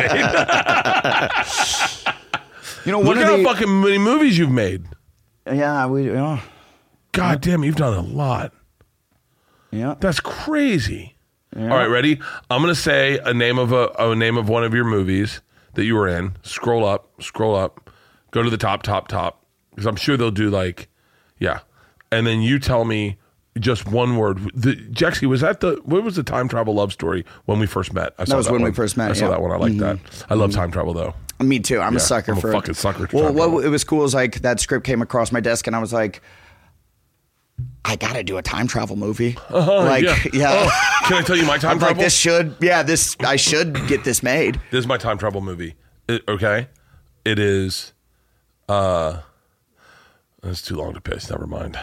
made. You know, Look one at of how the fucking many movies you've made. yeah, we yeah, God damn, you've done a lot. yeah. That's crazy. All right, ready? I'm gonna say a name of a, a name of one of your movies that you were in. Scroll up, scroll up, go to the top, top, top, because I'm sure they'll do like, yeah, and then you tell me just one word. The, Jexy, was that the what was the time travel love story when we first met? I saw That was when we one. first met, I saw yeah. that one. I like that. Mm-hmm. I love time travel though. Me too. I'm Yeah, a sucker I'm a for fucking it. sucker for Well, time what travel. it was cool is like that script came across my desk, and I was like, I got to do a time travel movie. Uh-huh, like, yeah. yeah. Oh, can I tell you my time I'm travel? like, this should, yeah, this I should get this made. This is my time travel movie. It- okay, it is. Uh, it's too long to pitch. Never mind.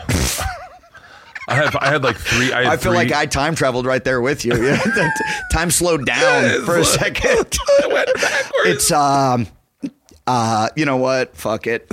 I have. I had like three. I, had I feel three, like I time traveled right there with you. Yeah, that time slowed down for a second. I went backwards. It's um, uh, you know what? Fuck it.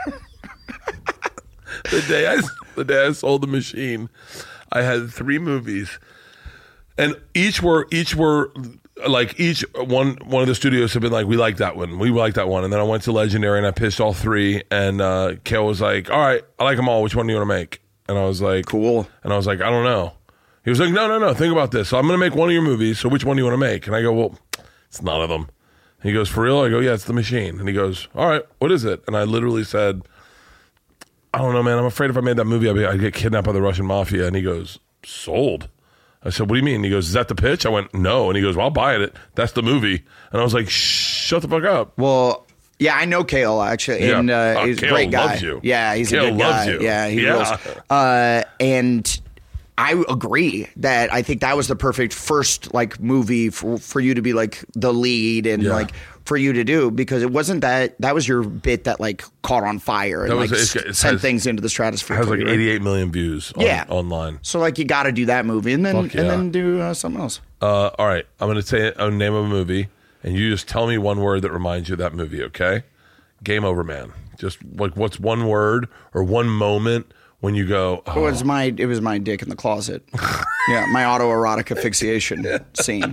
the day I the day I sold the machine, I had three movies, and each were each were like each one one of the studios have been like, we like that one, we like that one, and then I went to Legendary and I pitched all three, and uh, Kale was like, all right, I like them all. Which one do you want to make? And I was like, Cool. And I was like, I don't know. He was like, no, no, no. Think about this. So I'm going to make one of your movies. So which one do you want to make? And I go, well, it's none of them. And he goes, for real? I go, yeah, it's The Machine. And he goes, all right, what is it? And I literally said, I don't know, man. I'm afraid if I made that movie, I'd, be, I'd get kidnapped by the Russian mafia. And he goes, sold. I said, what do you mean? And he goes, is that the pitch? I went, no. And he goes, well, I'll buy it. That's the movie. And I was like, shut the fuck up. Well, yeah, I know Kale actually, Yeah. and uh, Uh, he's a Kale great guy. loves you. Yeah, he's Kale a good loves guy. you. Yeah, he Yeah. rules. Uh, and I agree that I think that was the perfect first like movie for for you to be like the lead and Yeah. like for you to do, because it wasn't that that was your bit that like caught on fire and That was- like it's- s- it sent has- things into the stratosphere. It has for like you, right? eighty-eight million views on, Yeah. online. So like you got to do that movie and then Fuck yeah. and then do uh, something else. Uh, all right, I'm going to say a name of a movie, and you just tell me one word that reminds you of that movie, okay? Game over, man. Just like what's one word or one moment when you go, oh, It was my it was my dick in the closet. Yeah, my autoerotic asphyxiation scene.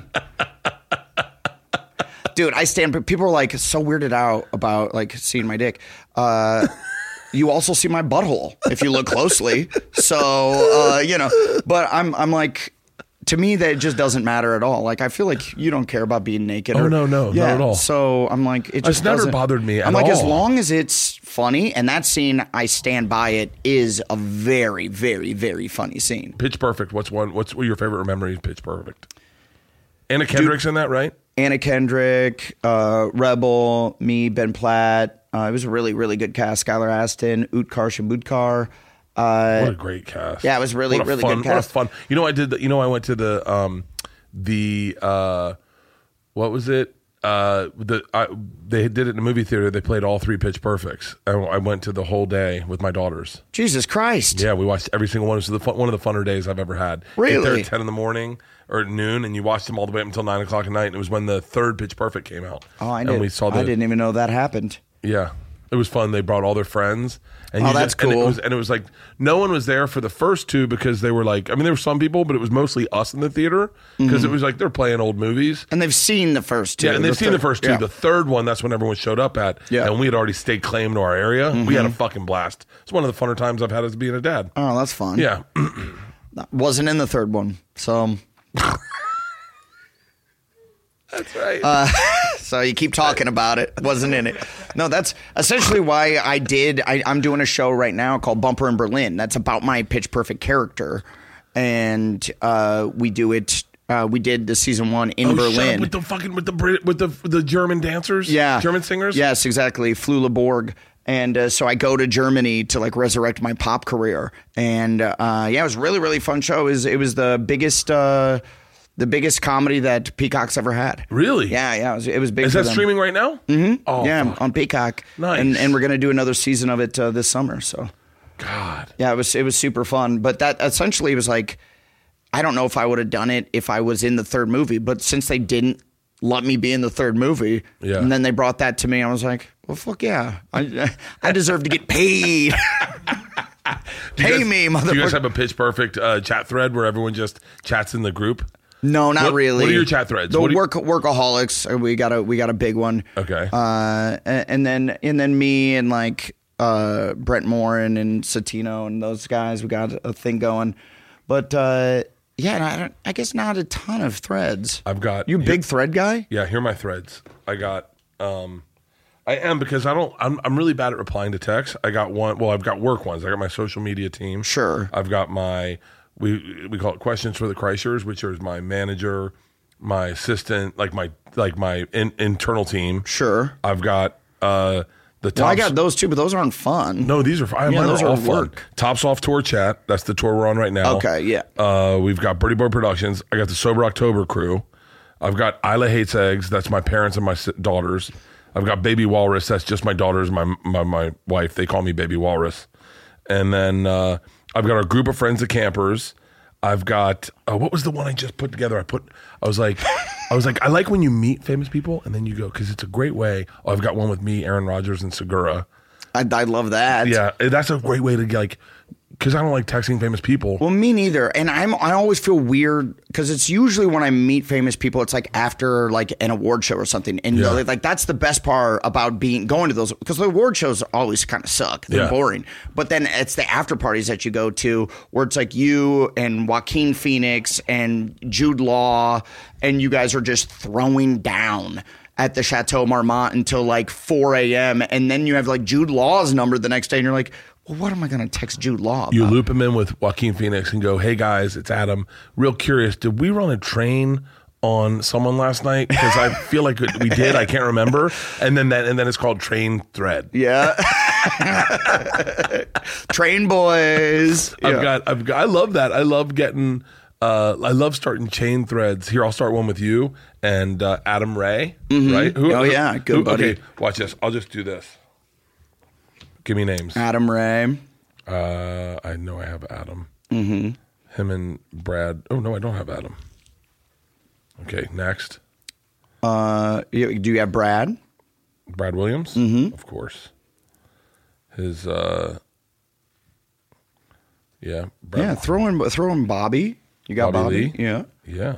Dude, I stand. People are like so weirded out about like seeing my dick. Uh, you also see my butthole if you look closely. So uh, you know, but I'm I'm like. To me, that just doesn't matter at all. Like, I feel like you don't care about being naked. Oh, or, no, no, not yeah, at all. So I'm like, it just It's never doesn't- bothered me I'm at like, as all. long as it's funny, and that scene, I stand by it, is a very, very, very funny scene. Pitch Perfect. What's one? What's what your favorite memory of Pitch Perfect? Anna Kendrick's in that, right? Anna Kendrick, uh, Rebel, me, Ben Platt. Uh, it was a really, really good cast. Skylar Astin, Utkar Shabudkar. Uh, What a great cast. yeah, it was really, What a really fun, good cast. What a fun. You know, I did. The, you know, I went to the um, the uh, what was it? Uh, the I, they did it in a movie theater. They played all three Pitch Perfects. I, I went to the whole day with my daughters. Jesus Christ. Yeah, we watched every single one. It was the fun, one of the funner days I've ever had. Get there Really? at ten in the morning or at noon, and you watched them all the way up until nine o'clock at night. And it was when the third Pitch Perfect came out. Oh, I and did. we saw the, I didn't even know that happened. Yeah, It was fun. They brought all their friends. And oh, you that's just, and cool. it was, and it was like no one was there for the first two because they were like, I mean, there were some people, but it was mostly us in the theater because Mhm. it was like they're playing old movies. And they've seen the first two. Yeah, and they've the seen third, the first two. yeah. The third one, that's when everyone showed up at. Yeah. And we had already staked claim to our area. We had a Mhm. fucking blast. It's one of the funner times I've had as being a dad. Oh, that's fun. Yeah. Wasn't in the third one, so. That's right. Uh, so you keep talking about it. Wasn't in it. No, that's essentially why I did. I, I'm doing a show right now called Bumper in Berlin. That's about my Pitch Perfect character, and uh, we do it. Uh, we did the season one in oh, shut up Berlin with the fucking with the Brit, with the the German dancers. Yeah, German singers. Yes, exactly. Flula Borg. And uh, so I go to Germany to like resurrect my pop career. And uh, yeah, it was a really, really fun show. It was, it was the biggest, uh, the biggest comedy that Peacock's ever had. Really? Yeah, yeah. It was, it was big. Is for that them. streaming right now? Mm-hmm. Oh, yeah, fuck. on Peacock. Nice. And, and we're gonna do another season of it uh, this summer. So, God. Yeah, it was it was super fun. But that essentially was like, I don't know if I would have done it if I was in the third movie. But since they didn't let me be in the third movie, Yeah. and then they brought that to me, I was like, well, fuck yeah, I I deserve to get paid. Pay You guys- me, Do you guys motherfucker. have a Pitch Perfect uh, chat thread where everyone just chats in the group? No, not What- really. what are your chat threads? The What do you- work workaholics. uh, We got a we got a big one. Okay. Uh, and, and then and then me and like uh, Brent Morin and Satino and those guys. We got a thing going. But uh, yeah, I, don't, I guess not a ton of threads. I've got You a big thread guy? Yeah, here are my threads. I got. Um, I am because I don't. I'm I'm really bad at replying to texts. I got one. Well, I've got work ones. I got my social media team. Sure. I've got my. We we call it questions for the Kreischers, which is my manager, my assistant, like my like my in, internal team. Sure. I've got uh the top. Well, I got those too, but those aren't fun. No, these are fun. Yeah, Mine those are all are fun. work. Tops Off Tour Chat. That's the tour we're on right now. Okay, yeah. Uh, we've got Birdie Boy Productions. I got the Sober October crew. I've got Isla Hates Eggs. That's my parents and my si- daughters. I've got Baby Walrus. That's just my daughters, my my, my wife. They call me Baby Walrus. And then uh, I've got our group of friends, the campers. I've got uh, what was the one I just put together? I put. I was like, I was like, I like when you meet famous people and then you go because it's a great way. Oh, I've got one with me, Aaron Rodgers, and Segura. I, I love that. Yeah, that's a great way to like, because I don't like texting famous people. Well, me neither. And I'm I always feel weird because it's usually when I meet famous people, it's like after like an award show or something. And Yeah. like that's the best part about being going to those because the award shows always kind of suck. They're Yeah. boring. But then it's the after parties that you go to where it's like you and Joaquin Phoenix and Jude Law and you guys are just throwing down at the Chateau Marmont until like four a.m. And then you have like Jude Law's number the next day and you're like, well, what am I going to text Jude Law about? You loop him in with Joaquin Phoenix and go, "Hey guys, it's Adam. Real curious, did we run a train on someone last night? Because I feel like we did. I can't remember." And then that, and then it's called Train Thread. Yeah. Train boys. I've Yeah. got, I've got, I love that. I love getting, uh, I love starting chain threads. Here, I'll start one with you and uh, Adam Ray, Mhm. right? Oh, yeah, good buddy. Okay, watch this. I'll just do this. Give me names. Adam Ray. Uh, I know I have Adam. Mm-hmm. Him and Brad. Oh no, I don't have Adam. Okay, next. Uh, you- do you have Brad? Brad Williams, Mhm. of course. His, uh, yeah, Brad, Yeah, throw in throw in Bobby. You got Bobby Bobby. Lee? Yeah. yeah.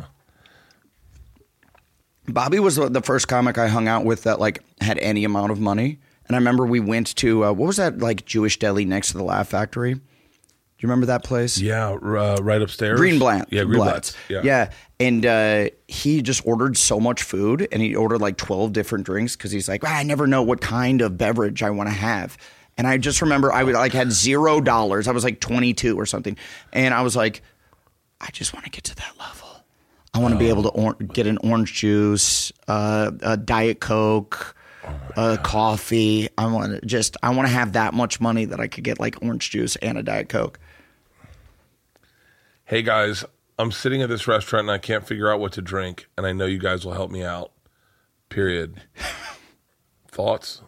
Bobby was the the first comic I hung out with that like had any amount of money. And I remember we went to uh, what was that like Jewish deli next to the Laugh Factory? Do you remember that place? Yeah, uh, right upstairs. Greenblatt. Yeah, Greenblatt. Yeah. Yeah. And uh, he just ordered so much food and he ordered like twelve different drinks because he's like, ah, I never know what kind of beverage I want to have. And I just remember I would like had zero dollars. I was like twenty-two or something. And I was like, I just want to get to that level. I want to be able to or- get an orange juice, uh, a Diet Coke, uh, coffee. I want to just, I want to have that much money that I could get like orange juice and a Diet Coke. Hey guys, I'm sitting at this restaurant and I can't figure out what to drink, and I know you guys will help me out. Period. Thoughts?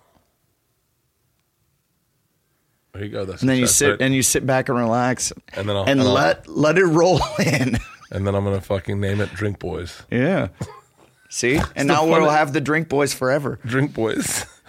There you go. That's And then the you chat sit thread. and you sit back and relax, And then I'll- and and I'll- let let it roll in. and then I'm gonna fucking name it Drink Boys. Yeah. See, and the now we'll fun- have the Drink Boys forever. Drink Boys.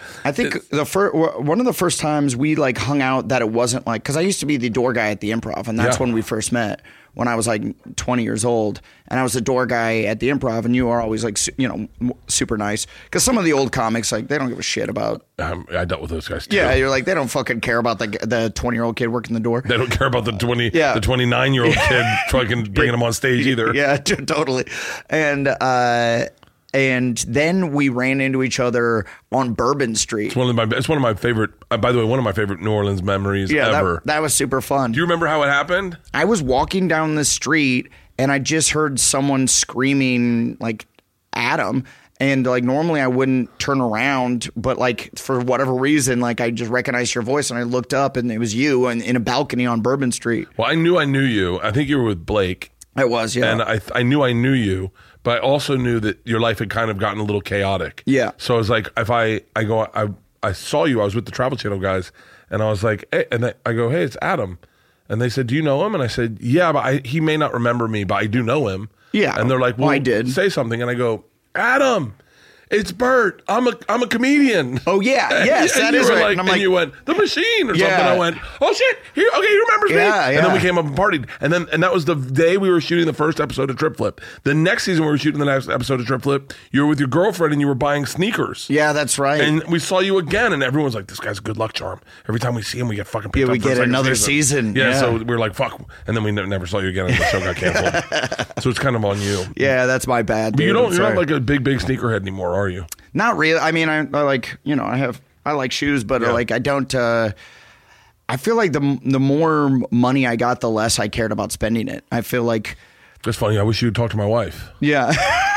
I think It's- the first one of the first times we like hung out that it wasn't like because I used to be the door guy at the Improv, and that's Yeah. when we first met when I was like twenty years old, and I was the door guy at the Improv, and you are always like su- you know m- super nice because some of the old comics like they don't give a shit about. Um, I dealt with those guys too. Yeah, you're like they don't fucking care about the the twenty year old kid working the door. They don't care about the twenty, Yeah. the twenty nine year old kid fucking bringing them on stage either. Yeah, t- totally. And uh, and then we ran into each other on Bourbon Street. It's one of my. It's one of my favorite. Uh, by the way, one of my favorite New Orleans memories Yeah, ever. that, that was super fun. Do you remember how it happened? I was walking down the street and I just heard someone screaming like Adam. And like normally I wouldn't turn around, but like for whatever reason, like I just recognized your voice and I looked up and it was you and in a balcony on Bourbon Street. Well, I knew I knew you. I think you were with Blake. It was, yeah. And I I knew I knew you, but I also knew that your life had kind of gotten a little chaotic. Yeah. So I was like, if I I go I I saw you. I was with the Travel Channel guys, and I was like, hey, and they, I go, hey, it's Adam, and they said, do you know him? And I said, yeah, but I, he may not remember me, but I do know him. Yeah. And they're like, well, Well, I did. say something, and I go, Adam. It's Bert. I'm a I'm a comedian. Oh, yeah. Yes, and that you is were right. Like, And I'm and like- you went the machine or Yeah. something. I went, oh shit. He, okay, he remembers me. Yeah, And then yeah. we came up and partied. And then and that was the day we were shooting the first episode of Trip Flip. The next season we were shooting the next episode of Trip Flip. You were with your girlfriend and you were buying sneakers. Yeah, that's right. And we saw you again, and everyone's like, "This guy's a good luck charm." Every time we see him, we get fucking picked Yeah, up we for a get second another season. Yeah, Yeah. so we were like, "Fuck," and then we ne- never saw you again, and the show got canceled. So it's kind of on you. yeah, that's my bad. But Dude. you don't. I'm You're not sorry. like a big, big sneakerhead anymore, are you? Not really. I mean, I, I like, you know, I have, I like shoes, but Yeah. like, I don't, uh, I feel like the the more money I got, the less I cared about spending it. I feel like, That's funny. I wish you'd talk to my wife. yeah.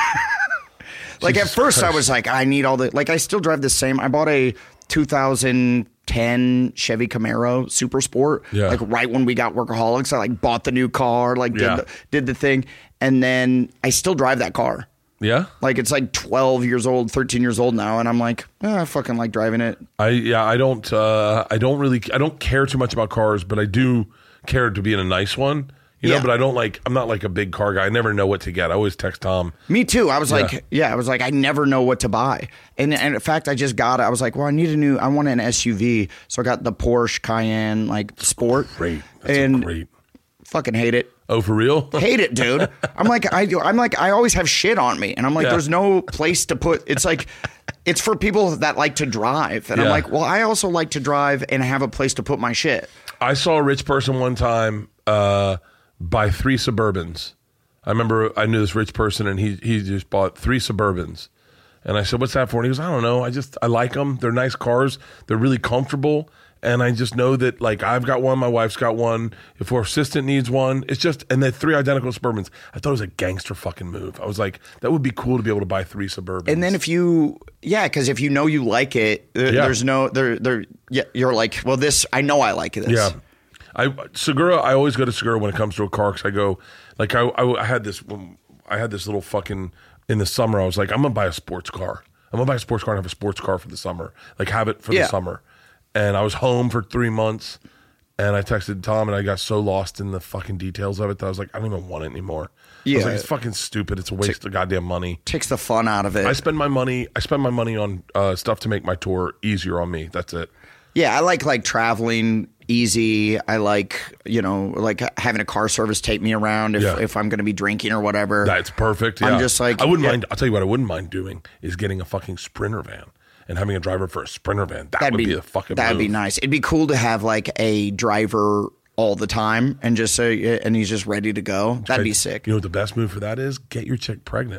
Like Jesus at first I Christ. was like, I need all the, like I still drive the same. I bought a two thousand ten Chevy Camaro Super Sport. Yeah. Like right when we got Workaholics, I like bought the new car, like did, Yeah. the, did the thing. And then I still drive that car. Yeah. Like it's like twelve years old, thirteen years old now. And I'm like, eh, I fucking like driving it. I yeah. I don't. Uh, I don't really. I don't care too much about cars, but I do care to be in a nice one. You know, Yeah. but I don't like. I'm not like a big car guy. I never know what to get. I always text Tom. Me too. I was Yeah. like, yeah, I was like, I never know what to buy. And, and in fact, I just got it. I was like, well, I need a new, I want an S U V. So I got the Porsche Cayenne, like Sport. Great. That's and a great. fucking hate it. Oh, for real? Hate it, dude. I'm like, I do. I'm like, I always have shit on me. And I'm like, Yeah. there's no place to put, it's like, it's for people that like to drive. And I'm Yeah. like, well, I also like to drive and have a place to put my shit. I saw a rich person one time uh, buy three Suburbans. I remember I knew this rich person, and he he just bought three Suburbans. And I said, "What's that for?" And he goes, "I don't know. I just I like them. They're nice cars. They're really comfortable." And I just know that, like, I've got one, my wife's got one. If our assistant needs one, it's just, and they're three identical Suburbans. I thought it was a gangster fucking move. I was like, that would be cool to be able to buy three Suburbans. And then if you, yeah, because if you know you like it, there, Yeah. there's no, there, there, yeah, you're like, well, this, I know I like this. Yeah. I Segura, I always go to Segura when it comes to a car because I go, like, I, I, I had this, I had this little fucking, in the summer, I was like, I'm going to buy a sports car. I'm going to buy a sports car and have a sports car for the summer. Like, have it for Yeah. the summer. And I was home for three months, and I texted Tom, and I got so lost in the fucking details of it that I was like, I don't even want it anymore. I Yeah. was like, it's fucking stupid. It's a waste of goddamn money. Takes the fun out of it. I spend my money. I spend my money on uh, stuff to make my tour easier on me. That's it. Yeah, I like like traveling easy. I like, you know, like having a car service take me around if, Yeah. if I'm going to be drinking or whatever. That's perfect. I'm Yeah. just like- I wouldn't yeah. mind. I'll tell you what I wouldn't mind doing is getting a fucking Sprinter van and having a driver for a Sprinter van. That That'd would be, be, a fucking that'd be move. nice. It'd be cool to have like a driver all the time and just say, and he's just ready to go. That'd be sick. You know what the best move for that is? Get your chick pregnant.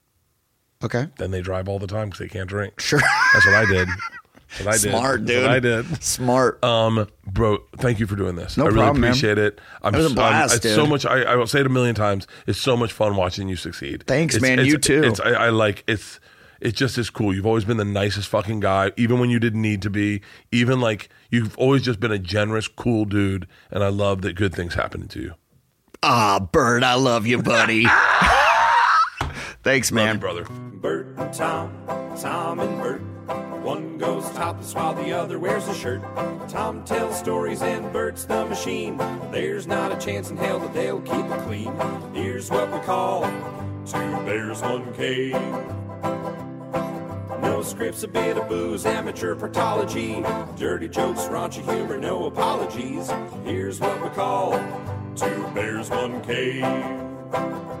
Okay. Then they drive all the time because they can't drink. Sure. That's what I did. That's what I did. Smart, That's dude. what I did. Smart. Um, bro, thank you for doing this. No I really problem, man. appreciate it. I'm, It was a I'm- blast, it's dude. so much. I, I will say it a million times. It's so much fun watching you succeed. Thanks, It's- man. it's- You too. It's, I, I like it's. It just is cool. You've always been the nicest fucking guy, even when you didn't need to be. Even like you've always just been a generous, cool dude, and I love that good things happen to you. Ah, Bird, I love you, buddy. Thanks, Love man. you, brother. Bert and Tom, Tom and Bert. One goes topless while the other wears a shirt. Tom tells stories and Bert's the machine. There's not a chance in hell that they'll keep it clean. Here's what we call two bears, one cave. No No scripts, a bit of booze, amateur partology. Dirty jokes, raunchy humor, no apologies. Here's what we call Two Bears, One Cave.